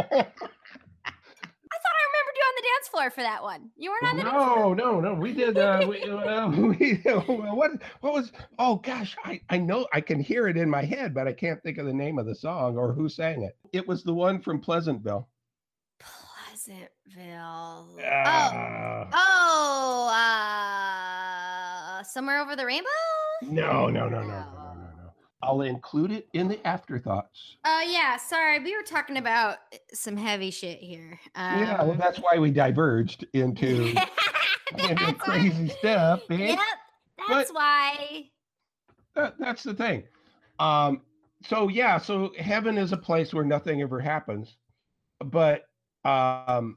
I thought I remembered you on the dance floor for that one. You weren't on the dance floor. No, no, no. We did. Uh, we, uh, we, what? What was? Oh gosh, I, I know. I can hear it in my head, but I can't think of the name of the song or who sang it. It was the one from Pleasantville. Pleasantville. Oh, Uh, oh, uh, somewhere over the rainbow. no, no, no, no, no, no, no, no. I'll include it in the afterthoughts. Oh yeah, sorry. We were talking about some heavy shit here. Um, Yeah, well, that's why we diverged into, into that's crazy why, stuff. Man. Yep, that's But- why. That, that's the thing. Um, so yeah, so heaven is a place where nothing ever happens, but um,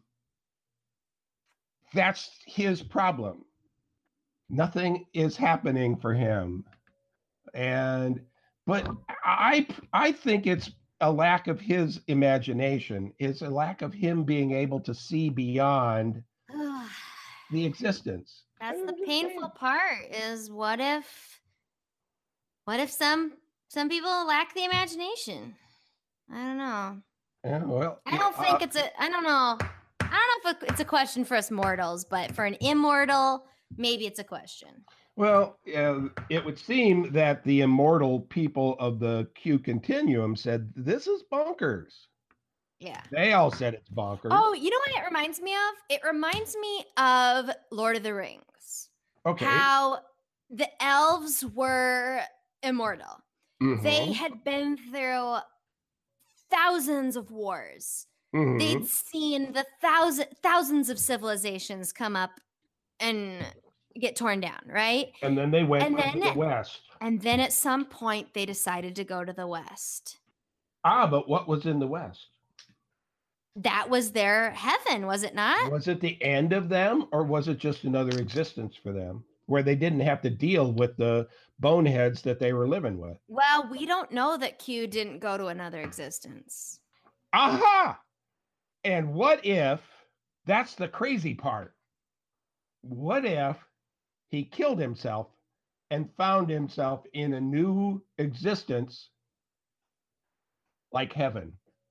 that's his problem. Nothing is happening for him, and but I I think it's a lack of his imagination. It's a lack of him being able to see beyond the existence. That's I'm the just painful saying. part is what if what if some some people lack the imagination? I don't know. Yeah, well, I don't think uh, it's a I don't know. I don't know if it's a question for us mortals, but for an immortal, maybe it's a question. Well, uh, it would seem that the immortal people of the Q continuum said, this is bonkers. Yeah. They all said it's bonkers. Oh, you know what it reminds me of? It reminds me of Lord of the Rings. okay. How the elves were immortal. Mhm, They had been through thousands of wars. mhm. They'd seen the thousand thousands of civilizations come up and get torn down, right? And then they went and to then the it- West. And then at some point they decided to go to the West. Ah, but what was in the West? That was their heaven, was it not? Was it the end of them, or was it just another existence for them where they didn't have to deal with the boneheads that they were living with? Well, we don't know that Q didn't go to another existence. Aha! And what if, that's the crazy part, what if he killed himself and found himself in a new existence like heaven?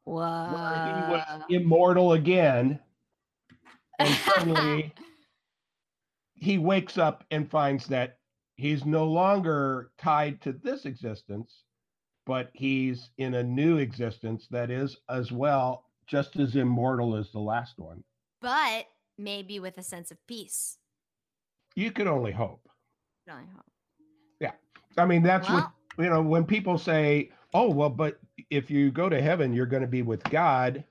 where he was Whoa. immortal again, and suddenly he wakes up and finds that he's no longer tied to this existence, but he's in a new existence that is as well just as immortal as the last one. But maybe with a sense of peace. You can only hope. I hope. Yeah. I mean, that's Well, what, you know, when people say, oh, well, but if you go to heaven, you're going to be with God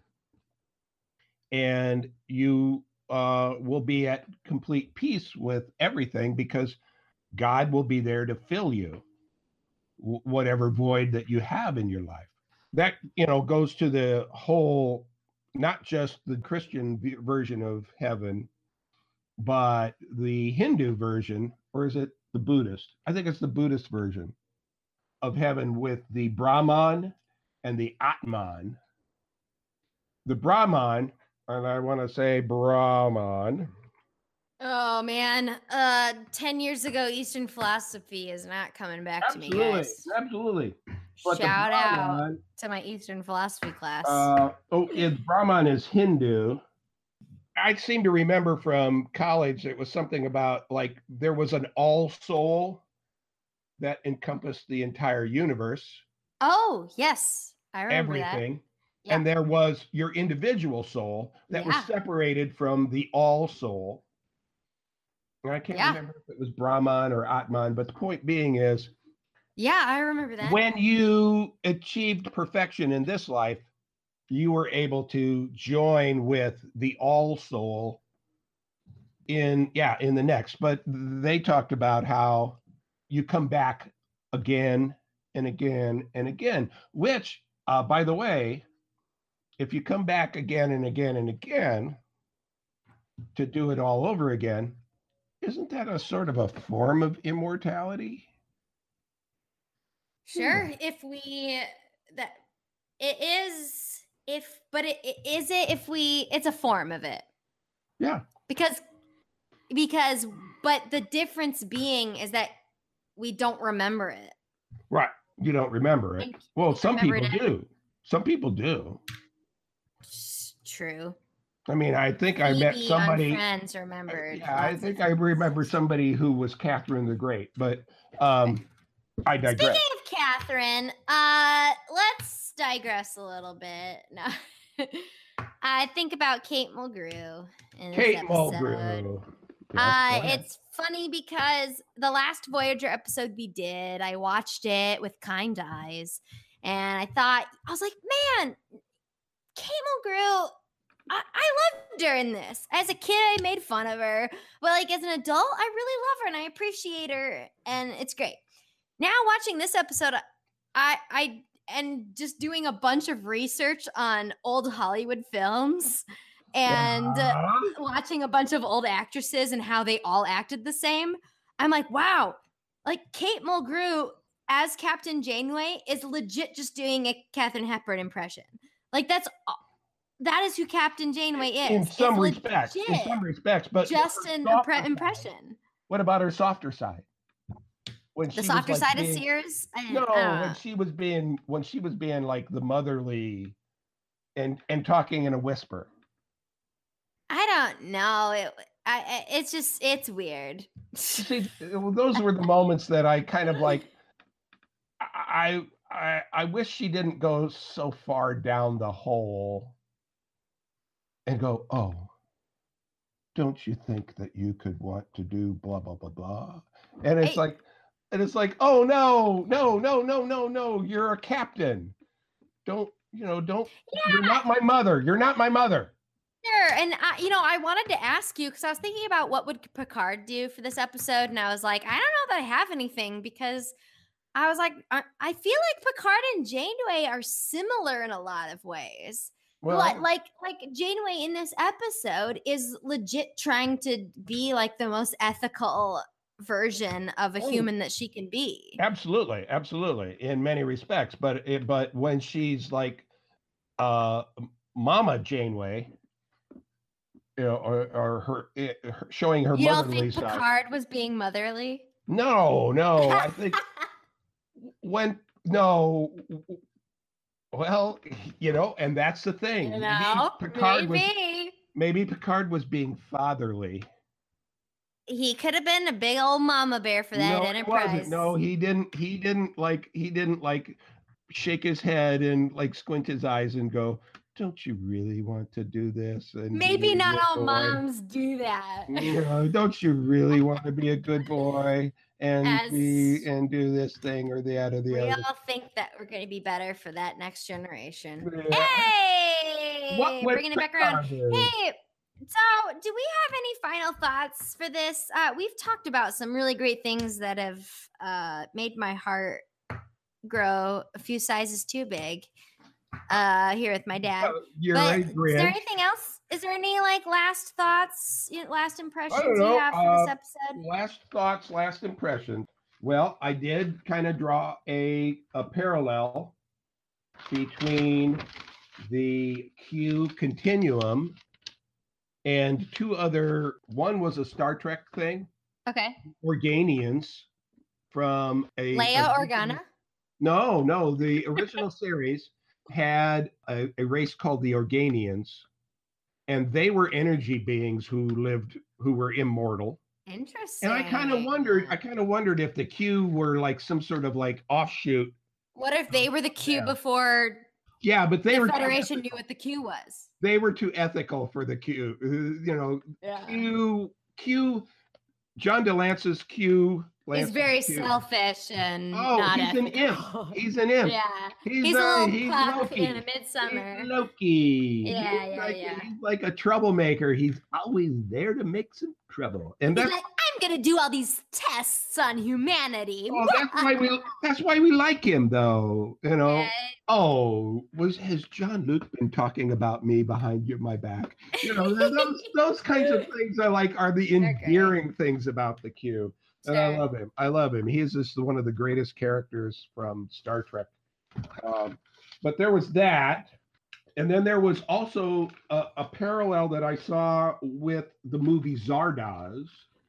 and you uh, will be at complete peace with everything because God will be there to fill you, w- whatever void that you have in your life. That, you know, goes to the whole, not just the Christian v- version of heaven, but the Hindu version, or is it the Buddhist? I think it's the Buddhist version of heaven with the Brahman and the Atman. The Brahman, and I want to say Brahman. oh man, uh, ten years ago, Eastern philosophy is not coming back to me, Absolutely, guys. absolutely. But the Shout out Brahman, to my Eastern philosophy class. uh, oh, it, Brahman is Hindu. I seem to remember from college, it was something about like there was an all soul that encompassed the entire universe, oh yes, I remember that. everything. Yeah. And there was your individual soul that was Yeah. separated from the all soul. And I can't Yeah. remember if it was Brahman or Atman, but the point being is Yeah, I remember that. when you achieved perfection in this life, you were able to join with the all soul in, yeah, in the next. But they talked about how you come back again and again and again, which, uh, by the way, if you come back again and again and again to do it all over again, isn't that a sort of a form of immortality? Sure, if we that it is if but it, it is it if we it's a form of it. Yeah. Because because but the difference being is that we don't remember it. Right. You don't remember it. And Well, can't some remember people it. do. Some people do. It's true. I mean, I think I met Phoebe somebody. on Friends remembered. Yeah, I lots think of I things. remember somebody who was Catherine the Great, but um, I digress. Speaking of Catherine, uh, let's digress a little bit. No. I think about Kate Mulgrew in this Kate episode. Mulgrew. Yes, Uh, go ahead. it's funny because the last Voyager episode we did, I watched it with kind eyes, and I thought, I was like, man, Kate Mulgrew, I, I loved her in this. As a kid, I made fun of her, but like as an adult, I really love her and I appreciate her, and it's great. Now watching this episode, I I and just doing a bunch of research on old Hollywood films and uh, Uh-huh. watching a bunch of old actresses and how they all acted the same. I'm like, wow, like Kate Mulgrew as Captain Janeway is legit just doing a Katharine Hepburn impression. Like that's that is who Captain Janeway is. In It's some respects, in legit some respects, but just her an softer impre- side- impression. What about her softer side? When The she was, softer like, side of being- Sears. I, No, I don't when know. she was being when she was being like the motherly and and talking in a whisper. I don't know. It, I, I- it's just it's weird. See, those were the moments that I kind of like. I I I wish she didn't go so far down the hole and go, oh, don't you think that you could want to do blah blah blah blah? And it's Hey. like, and it's like, oh no, no, no, no, no, no, you're a captain. Don't you know? Don't. You're not my mother. You're not my mother. Sure. And I, you know, I wanted to ask you because I was thinking about what would Picard do for this episode, and I was like, I don't know that I have anything because I was like, I, I feel like Picard and Janeway are similar in a lot of ways. Well, But like, like Janeway in this episode is legit trying to be like the most ethical version of a Oh. human that she can be. absolutely, absolutely, in many respects. But it, but when she's like, uh, Mama Janeway, you know, or, or her, it, her showing her You don't motherly think side. Picard was being motherly? No, no, I think when no, Well, you know, and that's the thing. You Maybe know, Picard was maybe maybe Picard was being fatherly. he could have been a big old mama bear for that No, he Enterprise. wasn't. No, he didn't. He didn't like. He didn't like shake his head and like squint his eyes and go, "Don't you really want to do this?" And be Maybe a not good all boy? moms do that. You know, don't you really want to be a good boy and As be and do this thing or the other the we other? all think that we're going to be better for that next generation. Yeah. Hey, What would bringing it back around. Picard do? Hey, so do we have any final thoughts for this? Uh, we've talked about some really great things that have uh, made my heart grow a few sizes too big uh, here with my dad. Uh, You're But a is there Grinch. anything else? Is there any like last thoughts, you know, last impressions know, you have for this uh, episode? Last thoughts, last impressions. Well, I did kind of draw a a parallel between the Q continuum and two other. One was a Star Trek thing, Okay. Organians from a Leia a- Organa. No, no, the original series had a, a race called the Organians, and they were energy beings who lived, who were immortal. Interesting. And I kind of wondered, I kind of wondered if the Q were like some sort of like offshoot. What if they were the Q Yeah. before Yeah, but they the were too Federation knew ethical. what the Q was? They were too ethical for the Q. Uh, You know, Yeah. Q Q John DeLance's Q. He's Lance's very Q. selfish and Oh, not he's an imp. ethical. He's an imp. Yeah. He's, He's a uh, little he's puck Loki. in a midsummer. He's Loki. Yeah, he's yeah, like, yeah. He's like a troublemaker. He's always there to make some trouble. And He's that's like, I'm gonna do all these tests on humanity. oh, that's why we that's why we like him though. You know. Yeah. Oh, was has John Luke been talking about me behind your, my back? You know, those those kinds of things I like are the They're great. endearing things about the Q. And I Sure. love him. I love him. He is just one of the greatest characters from Star Trek. Um, but there was that. And then there was also a, a parallel that I saw with the movie Zardoz.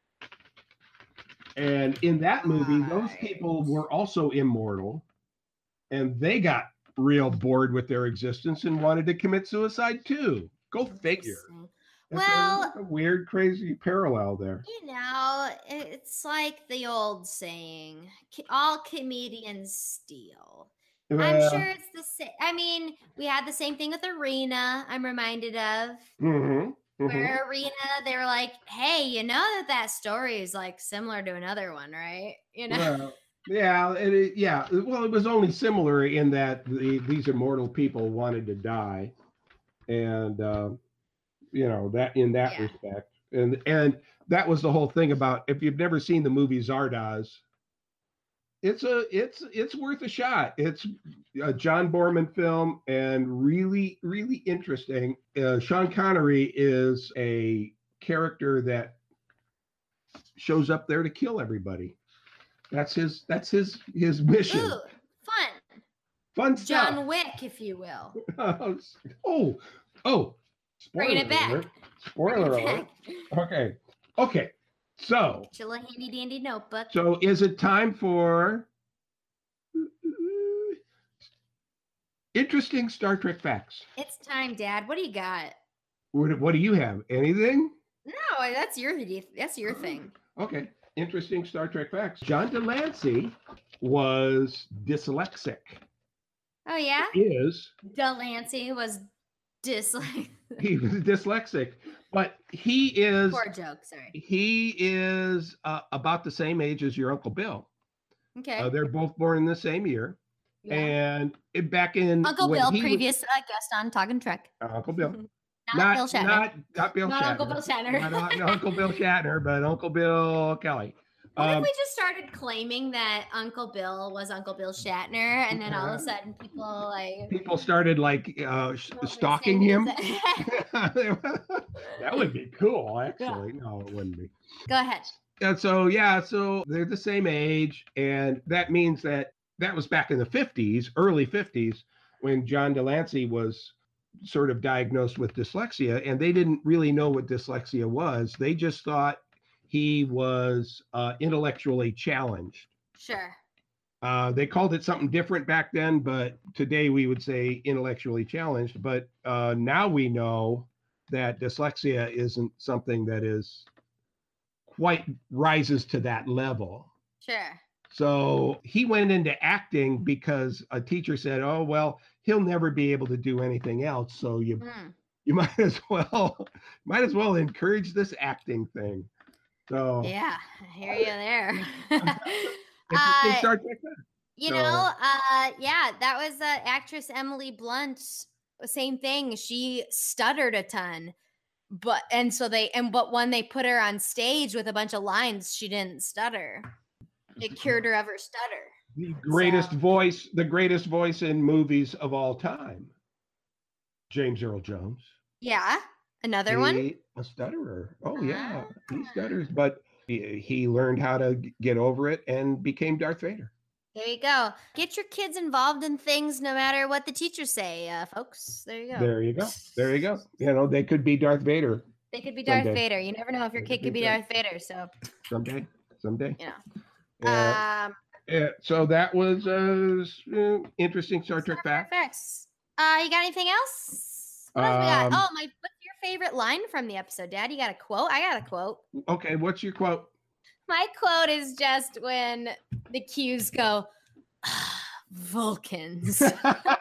And in that movie, those people Right. were also immortal. And they got real bored with their existence and wanted to commit suicide too. Go figure. Interesting. That's a- Well- that's a weird, crazy parallel there. You know, it's like the old saying, "K- all comedians steal." I'm Uh, sure it's the same. I mean, we had the same thing with Arena, I'm reminded of. mhm, mhm. Where Arena, they were like, hey, you know that that story is like similar to another one, right? You know? Well, yeah, it, it- yeah. Well, it was only similar in that the, these immortal people wanted to die, and uh, you know that in that Yeah. respect, and and that was the whole thing about. If you've never seen the movie Zardoz, it's a it's it's worth a shot. It's a John Borman film and really really interesting. Uh, Sean Connery is a character that shows up there to kill everybody. That's his that's his his mission. Ooh, fun. Fun stuff. John Wick, if you will. oh, oh, spoiler Bringing it back. alert. Spoiler Bring it alert. back. Okay. Okay. So, Get your little handy dandy notebook. so is it time for interesting Star Trek facts? It's time, Dad. What do you got? What, what do you have? Anything? No, that's your that's your thing. Okay. Interesting Star Trek facts. John Delancey was dyslexic. Oh yeah? Is Delancey was dyslexic. he was dyslexic, but he is Poor joke, sorry. he is uh, about the same age as your Uncle Bill. Okay. Uh, they're both born in the same year, Yeah. and it, back in Uncle when Bill, he was- previous uh, guest on Talking Trek. uh, Uncle Bill, Not, not Bill Shatner. not not Bill Not Shatner, Uncle Bill Shatner. not, not Uncle Bill Shatner, but Uncle Bill Kelly. What if Um, we just started claiming that Uncle Bill was Uncle Bill Shatner, and then all of a sudden people like people started like uh, sh- what stalking they say him. is that- That would be cool, actually. No, it wouldn't be. Go ahead. And so yeah, so they're the same age, and that means that that was back in the fifties, early fifties, when John Delancey was sort of diagnosed with dyslexia, and they didn't really know what dyslexia was. They just thought he was uh, intellectually challenged. Sure. Uh, they called it something different back then, but today we would say intellectually challenged. But uh, now we know that dyslexia isn't something that is quite rises to that level. Sure. So he went into acting because a teacher said, "Oh well, he'll never be able to do anything else. So you Mm. you might as well might as well encourage this acting thing." So Yeah, I hear you there. interesting uh, Star Trek fan. you So- know, uh, yeah, that was uh, actress Emily Blunt. Same thing. She stuttered a ton, but and so they and but when they put her on stage with a bunch of lines, she didn't stutter. It cured her of her stutter. The greatest So- voice, the greatest voice in movies of all time, James Earl Jones. Yeah, another one. He- a stutterer. Oh yeah, he Ah. stutters, but he, he learned how to g- get over it and became Darth Vader. There you go. Get your kids involved in things, no matter what the teachers say, uh, folks. There you go. There you go. There you go. You know, they could be Darth Vader They could be Darth Someday. Vader. You never know if your They kid could could be be Darth- Darth Vader. So, someday. Someday. you know. Yeah. Um, Yeah, so that was uh, s- uh, interesting Star Trek Star Trek fact. facts. Uh, you got anything else? What else we got? Um, Oh, my! What's your favorite line from the episode, Dad? You got a quote? I got a quote. Okay, what's your quote? My quote is just when the Qs go, "Ah, Vulcans." That's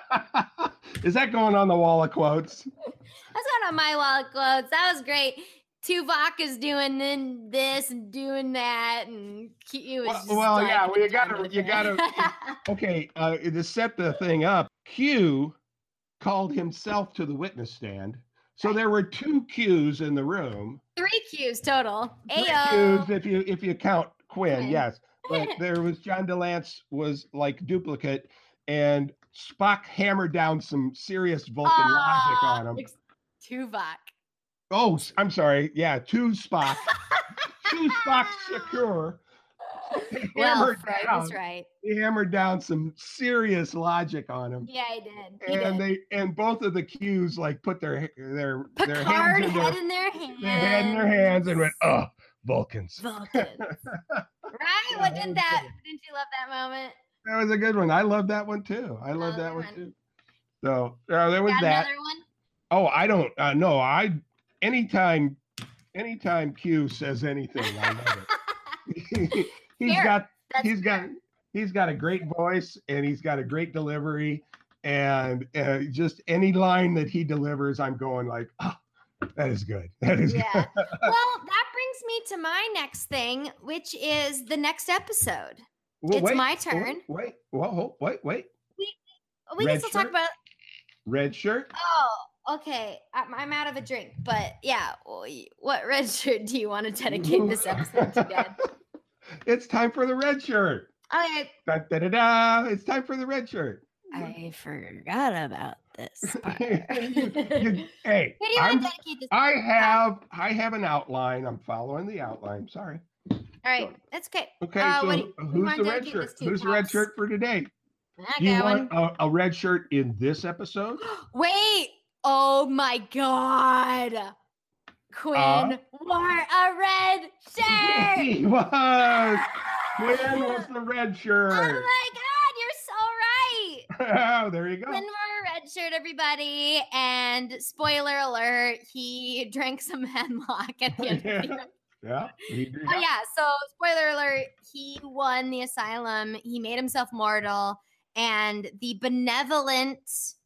Is that going on the wall of quotes? one of my wall of quotes. That was great. Tuvok is doing then this and doing that, and Q is Well- just well, like, yeah, well, you done gotta- with you it. gotta- Okay, uh, to set the thing up, Q called himself to the witness stand. So there were two Qs in the room. Three Qs total. Three Ayo. Qs if you if you count Quinn, Quinn. yes. But there was John DeLance was like duplicate, and Spock hammered down some serious Vulcan logic Aw, on him. it's Tuvok. Oh, s- I'm sorry. Yeah, two Spock, two Spock secure. He Well, hammered Freud down. was right. He hammered down some serious logic on him. Yeah, he did. He And did. they and both of the Qs like put their their their Picard hands in head their, in their hands. their head in their hands and went, "Oh, Vulcans." Vulcans. Right? Yeah, What that did was that? good. Didn't you love that moment? That was a good one. I love that one too. I love Oh, that good one one. too. So uh, there was Got that. another one? Oh, I don't uh, no. I anytime anytime Q says anything, I love it. he's Fair. got That's he's got fair. he's got a great voice and he's got a great delivery, and uh, just any line that he delivers, I'm going like, oh, that is good. That is Yeah. good. Well, that brings me to my next thing, which is the next episode. Well, It's wait, my wait, turn. Wait, whoa, wait, wait. We Red can still talk shirt? about. Red shirt. Oh, okay. I'm, I'm out of a drink, but yeah. well, y- What red shirt do you want to dedicate this episode to, Dad? It's time for the red shirt. Okay. Da, da, da, da. It's time for the red shirt. I forgot about this part. You- you- hey, Who do you want I'm- to dedicate this? I to? have I have an outline. I'm following the outline. Sorry. All right, that's okay. Okay, Uh, so what do you- who who's wanna the red dedicate shirt? this to, Who's the red Pops? shirt for today? I Do you got one. want a, a red shirt in this episode? Wait! Oh my God! Quinn Uh? wore a red shirt. He was. Quinn was the red Oh shirt. my God! You're so right. Oh, there you go. Quinn wore a red shirt, everybody. And spoiler alert: he drank some hemlock at the end of the Yeah. year. Yeah. he did. Oh yeah, so spoiler alert, he won the asylum. He made himself mortal, and the benevolent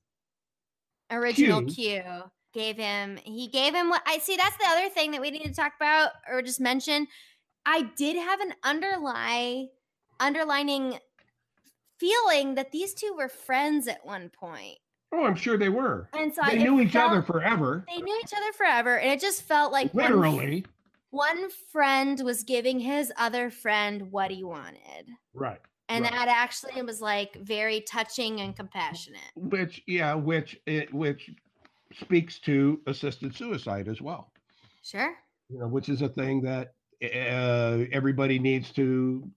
original Q. Q gave him he gave him what I see. That's the other thing that we need to talk about or just mention. I did have an underlie underlining feeling that these two were friends at one point. Oh, I'm sure they were. And so They I, it knew each other felt- forever. They knew each other forever, and it just felt like one Literally. one friend was giving his other friend what he wanted. Right. And Right. that actually was like very touching and compassionate. Which, yeah, which it which speaks to assisted suicide as well. Sure. You know, which is a thing that uh, everybody needs to,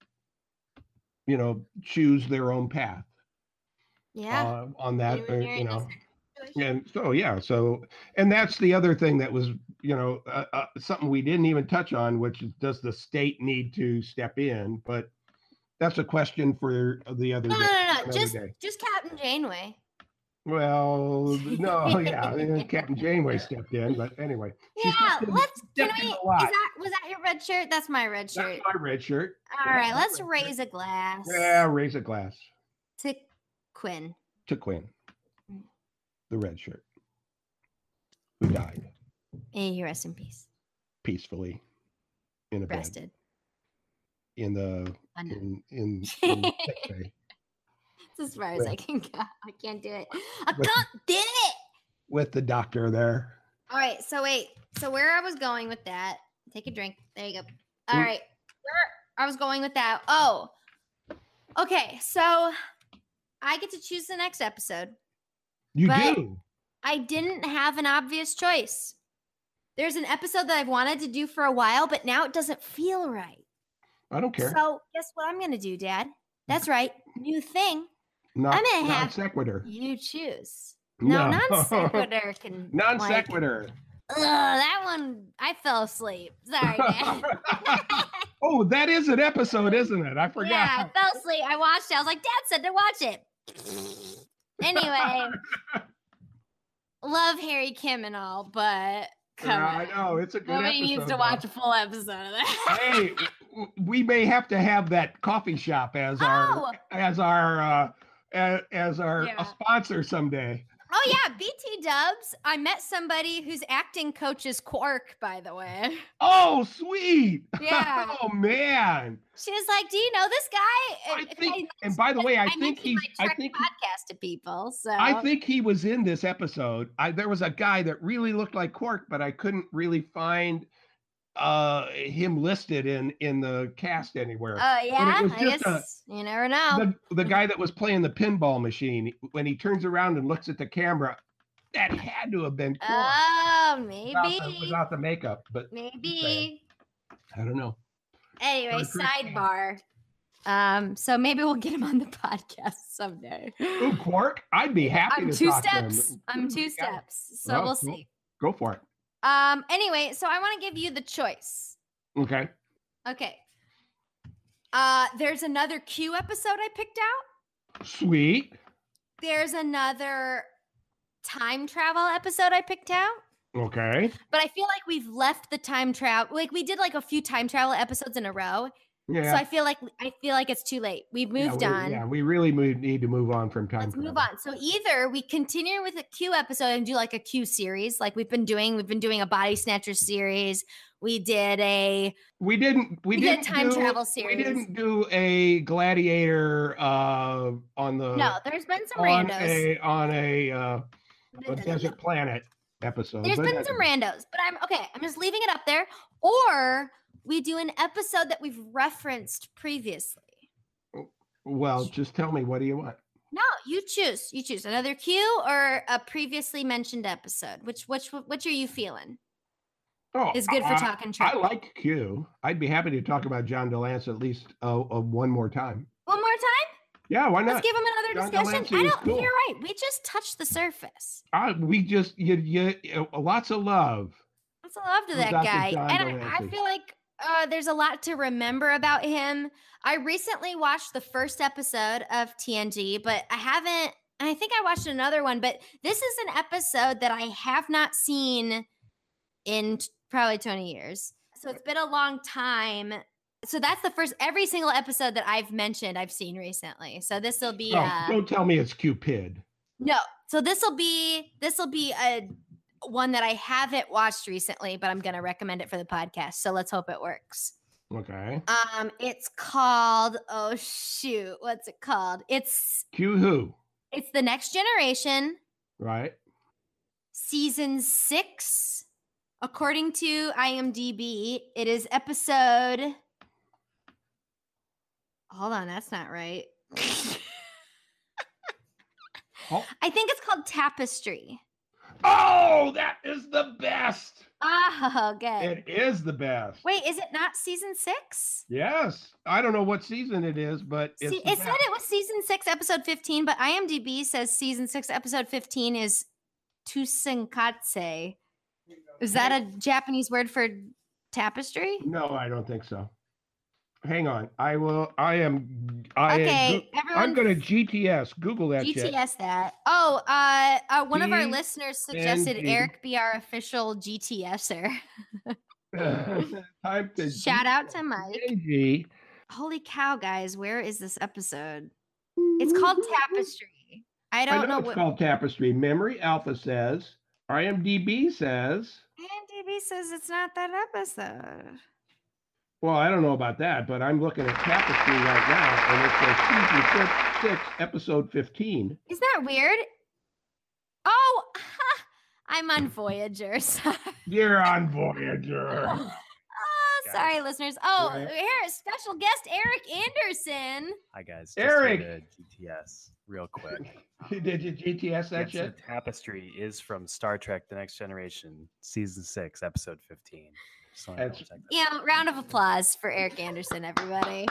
you know, choose their own path Yeah. uh, on that. When uh, you're you in a know, situation. and so yeah, so and that's the other thing that was, you know, uh, uh, something we didn't even touch on, which is does the state need to step in? But that's a question for the other No, day. no, no, no. another Just, day. just Captain Janeway. Well, no, yeah, yeah, Captain Janeway stepped in, but anyway, she Yeah, stepped in, let's. Can stepped in we? a Is lot. that was that your red shirt? That's my red That's shirt. my red shirt. All right, That's my let's red raise shirt. a glass. Yeah, raise a glass To Quinn. to Quinn, the red shirt, who died May he rest in peace. peacefully in a bed Rested. in the I know. in in, in the sick bay It's as far as I With- can go. I can't do it. I with- can't do it. with the doctor there. All right. So wait. So where I was going with that? Take a drink. There you go. All Mm. right. Where I was going with that? Oh. Okay. So I get to choose the next episode. You But- do. I didn't have an obvious choice. There's an episode that I've wanted to do for a while, but now it doesn't feel right. I don't care. So guess what I'm gonna do, Dad? That's right. New thing. non, I'm gonna non have- sequitur. You choose. No, No. non sequitur can. Non like- sequitur. Ugh, that one I fell asleep. Sorry, Dad. Oh, that is an episode, isn't it? I forgot. Yeah, I fell asleep. I watched it. I was like, Dad said to watch it. Anyway, love Harry Kim and all, but come Yeah, on. I know it's a good Nobody episode. needs to though. watch a full episode of that. Hey, w- w- we may have to have that coffee shop as our Oh! as our uh, as, as our Yeah. a sponsor someday. Oh yeah, B T Dubs. I met somebody whose acting coach is Quark, by the way. Oh, sweet! Yeah. oh man! She was like, "Do you know this guy?" I And think, and by the way, I, I think mentioned he's. my I Trek think. podcast to people. So I think he was in this episode. I there was a guy that really looked like Quark, but I couldn't really find uh him listed in in the cast anywhere. Oh yeah, was I just a- guess you never know. the, the guy that was playing the pinball machine, when he turns around and looks at the camera, that had to have been Quark Oh, without, maybe, the, without the makeup. But maybe. I don't know. Anyway, Or Chris Pratt. sidebar. Um, so maybe we'll get him on the podcast someday. Ooh, Quark! I'd be happy I'm to two talk to steps. him. I'm two Yeah. steps. So Well, we'll cool. see. Go for it. Um. Anyway, so I want to give you the choice. Okay. Okay. Uh, there's another Q episode I picked out. Sweet. There's another time travel episode I picked out. Okay. But I feel like we've left the time travel. Like we did like a few time travel episodes in a row. Yeah. So I feel like I feel like it's too late. We've Yeah, moved we- on. Yeah, we really mo- need to move on from time. Let's move travel. on. So either we continue with a Q episode and do like a Q series, like we've been doing. We've been doing a Body Snatcher series. We did a We didn't. We, We did didn't time do, travel We series. didn't do a gladiator uh, on the no. There's been some on randos. a on a, uh, a desert planet episode. There's but been that- some randos, but I'm okay. I'm just leaving it up there. Or we do an episode that we've referenced previously. Well, just tell me, what do you want? No, you choose. You choose another Q or a previously mentioned episode. Which which which are you feeling Oh, is good for I- talking I Trek? like Q. I'd be happy to talk about John DeLance at least uh, uh, one more time. One more time. Yeah, why not? Let's give him another John discussion. Delancey I is don't. cool. You're right. We just touched the surface. Uh, we just you, you uh, lots of love. That's a love to Goes that out to guy, John and I, I Delancey. feel like uh, there's a lot to remember about him. I recently watched the first episode of T N G, but I haven't. And I think I watched another one, but this is an episode that I have not seen in t- probably twenty years. So it's been a long time. So that's the first, every single episode that I've mentioned, I've seen recently. So this will be, Oh, uh, don't tell me it's Cupid. no. So this will be, this will be a one that I haven't watched recently, but I'm going to recommend it for the podcast. So let's hope it works. Okay. Um, it's called, oh shoot, what's it called? It's, Q who? it's The Next Generation. Right. Season six, according to IMDb, it is episode. Hold on, that's not right. Oh. I think it's called Tapestry. Oh, that is the best. Oh, good. It is the best. Wait, is it not season six? Yes. I don't know what season it is, but it's See, the it said best. it was season six, episode fifteen, but IMDb says season six, episode fifteen is Tusenkatse. Is that a Japanese word for tapestry? No, I don't think so. Hang on. I will. I am. I am Okay, Goo- everyone. I'm gonna G T S. Google that shit. G T S that. Oh, uh, uh one of our G listeners suggested N G. Eric be our official G T S-er. Type the Shout out to Mike. G N G. Holy cow, guys! Where is this episode? It's called Tapestry. I I don't know, know it's what. called Tapestry. Memory Alpha says. I M D B says. I M D B says it's not that episode. Well, I don't know about that, but I'm looking at Tapestry right now, and it says season six, episode fifteen. Isn't that weird? Oh, I'm on Voyager. Sorry. You're on Voyager. Oh, sorry, listeners. Oh, Right. here, special guest Eric Anderson. Hi guys, just Eric! here to G T S real quick. Did you G T S that Yes, so shit? Tapestry is from Star Trek: The Next Generation, season six, episode fifteen. Just wanted to That's- check that Yeah, round of applause for Eric Anderson, everybody.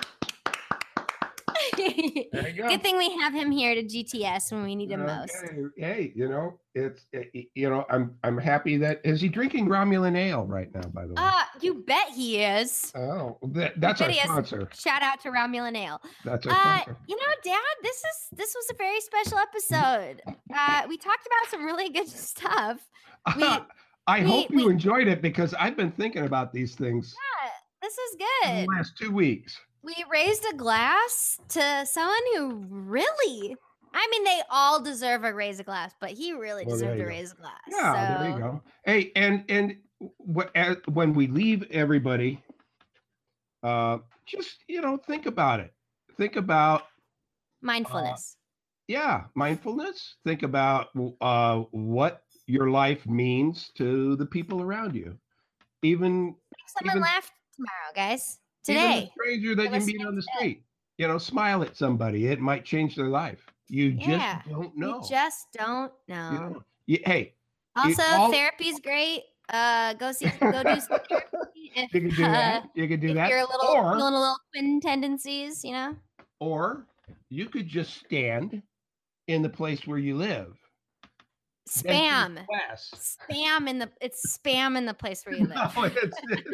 There you go. Good thing we have him here to G T S when we need him most. Okay. Hey, you know, it's it- you know, I'm I'm happy that is he drinking Romulan ale right now, by the way. Uh, you bet he is. Oh, that, that's bet our he is. sponsor. Shout out to Romulan Ale. That's our Uh, sponsor. you know, Dad, this is this was a very special episode. Uh, we talked about some really good stuff. we- I we- hope you we- enjoyed it because I've been thinking about these things Yeah, this is for good. the last two weeks. We raised a glass to someone who really, I mean, they all deserve a raise a glass, but he really Well, there deserved you a go. raise a glass. Yeah, there you so- go. Hey, and and wh- as, when we leave everybody, uh, just you know, think about it. Think about Mindfulness. yeah, mindfulness. Think about uh, what your life means to the people around you, even Make someone even- laugh tomorrow, guys. even the Today. stranger that you Listening meet on the today. street. You know, smile at somebody. It might change their life. You Yeah, just don't know. You just don't know. You know? You- hey, Also, all- therapy's great. Uh, go see, go do some therapy if, you can do uh, that. You can do if that. you're a little, or little, little twin tendencies, you know. or you could just stand in the place where you live. Then Spam, West. spam in the it's spam in the place where you live. No, it's,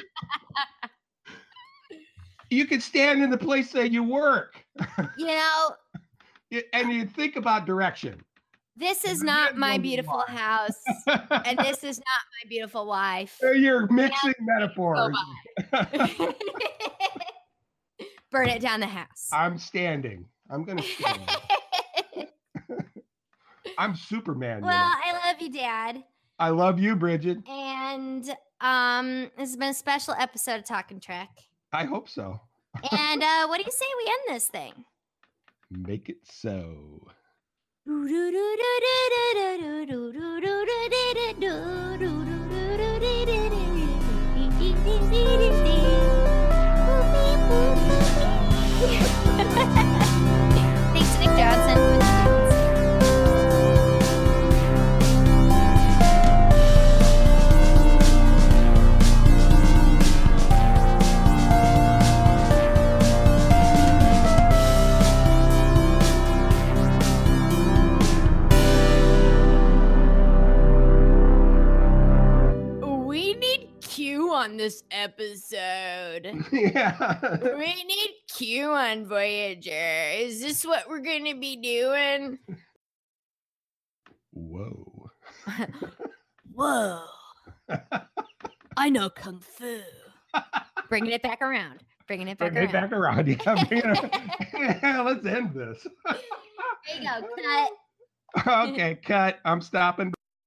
you could stand in the place that you work. You know, Y- and you think about direction. this is And not then my one beautiful more. house, and this is not my beautiful wife. You're mixing metaphors. Burn it down the house. I'm standing. I'm gonna stand. I'm Superman. you know. Well, I love you, Dad. I love you, Bridget. And um, this has been a special episode of Talking Trek. I hope so. And uh, what do you say we end this thing? Make it so. Thanks to Nick Johnson for the tunes. We need Q on this episode. Yeah. We need Q on Voyager. Is this what we're going to be doing? Whoa. Whoa. I know Kung Fu. Bringing it back around. Bringing it back Bring it around. back around. Yeah, bring it around. Yeah, let's end this. There you go. Cut. Okay, cut. I'm stopping.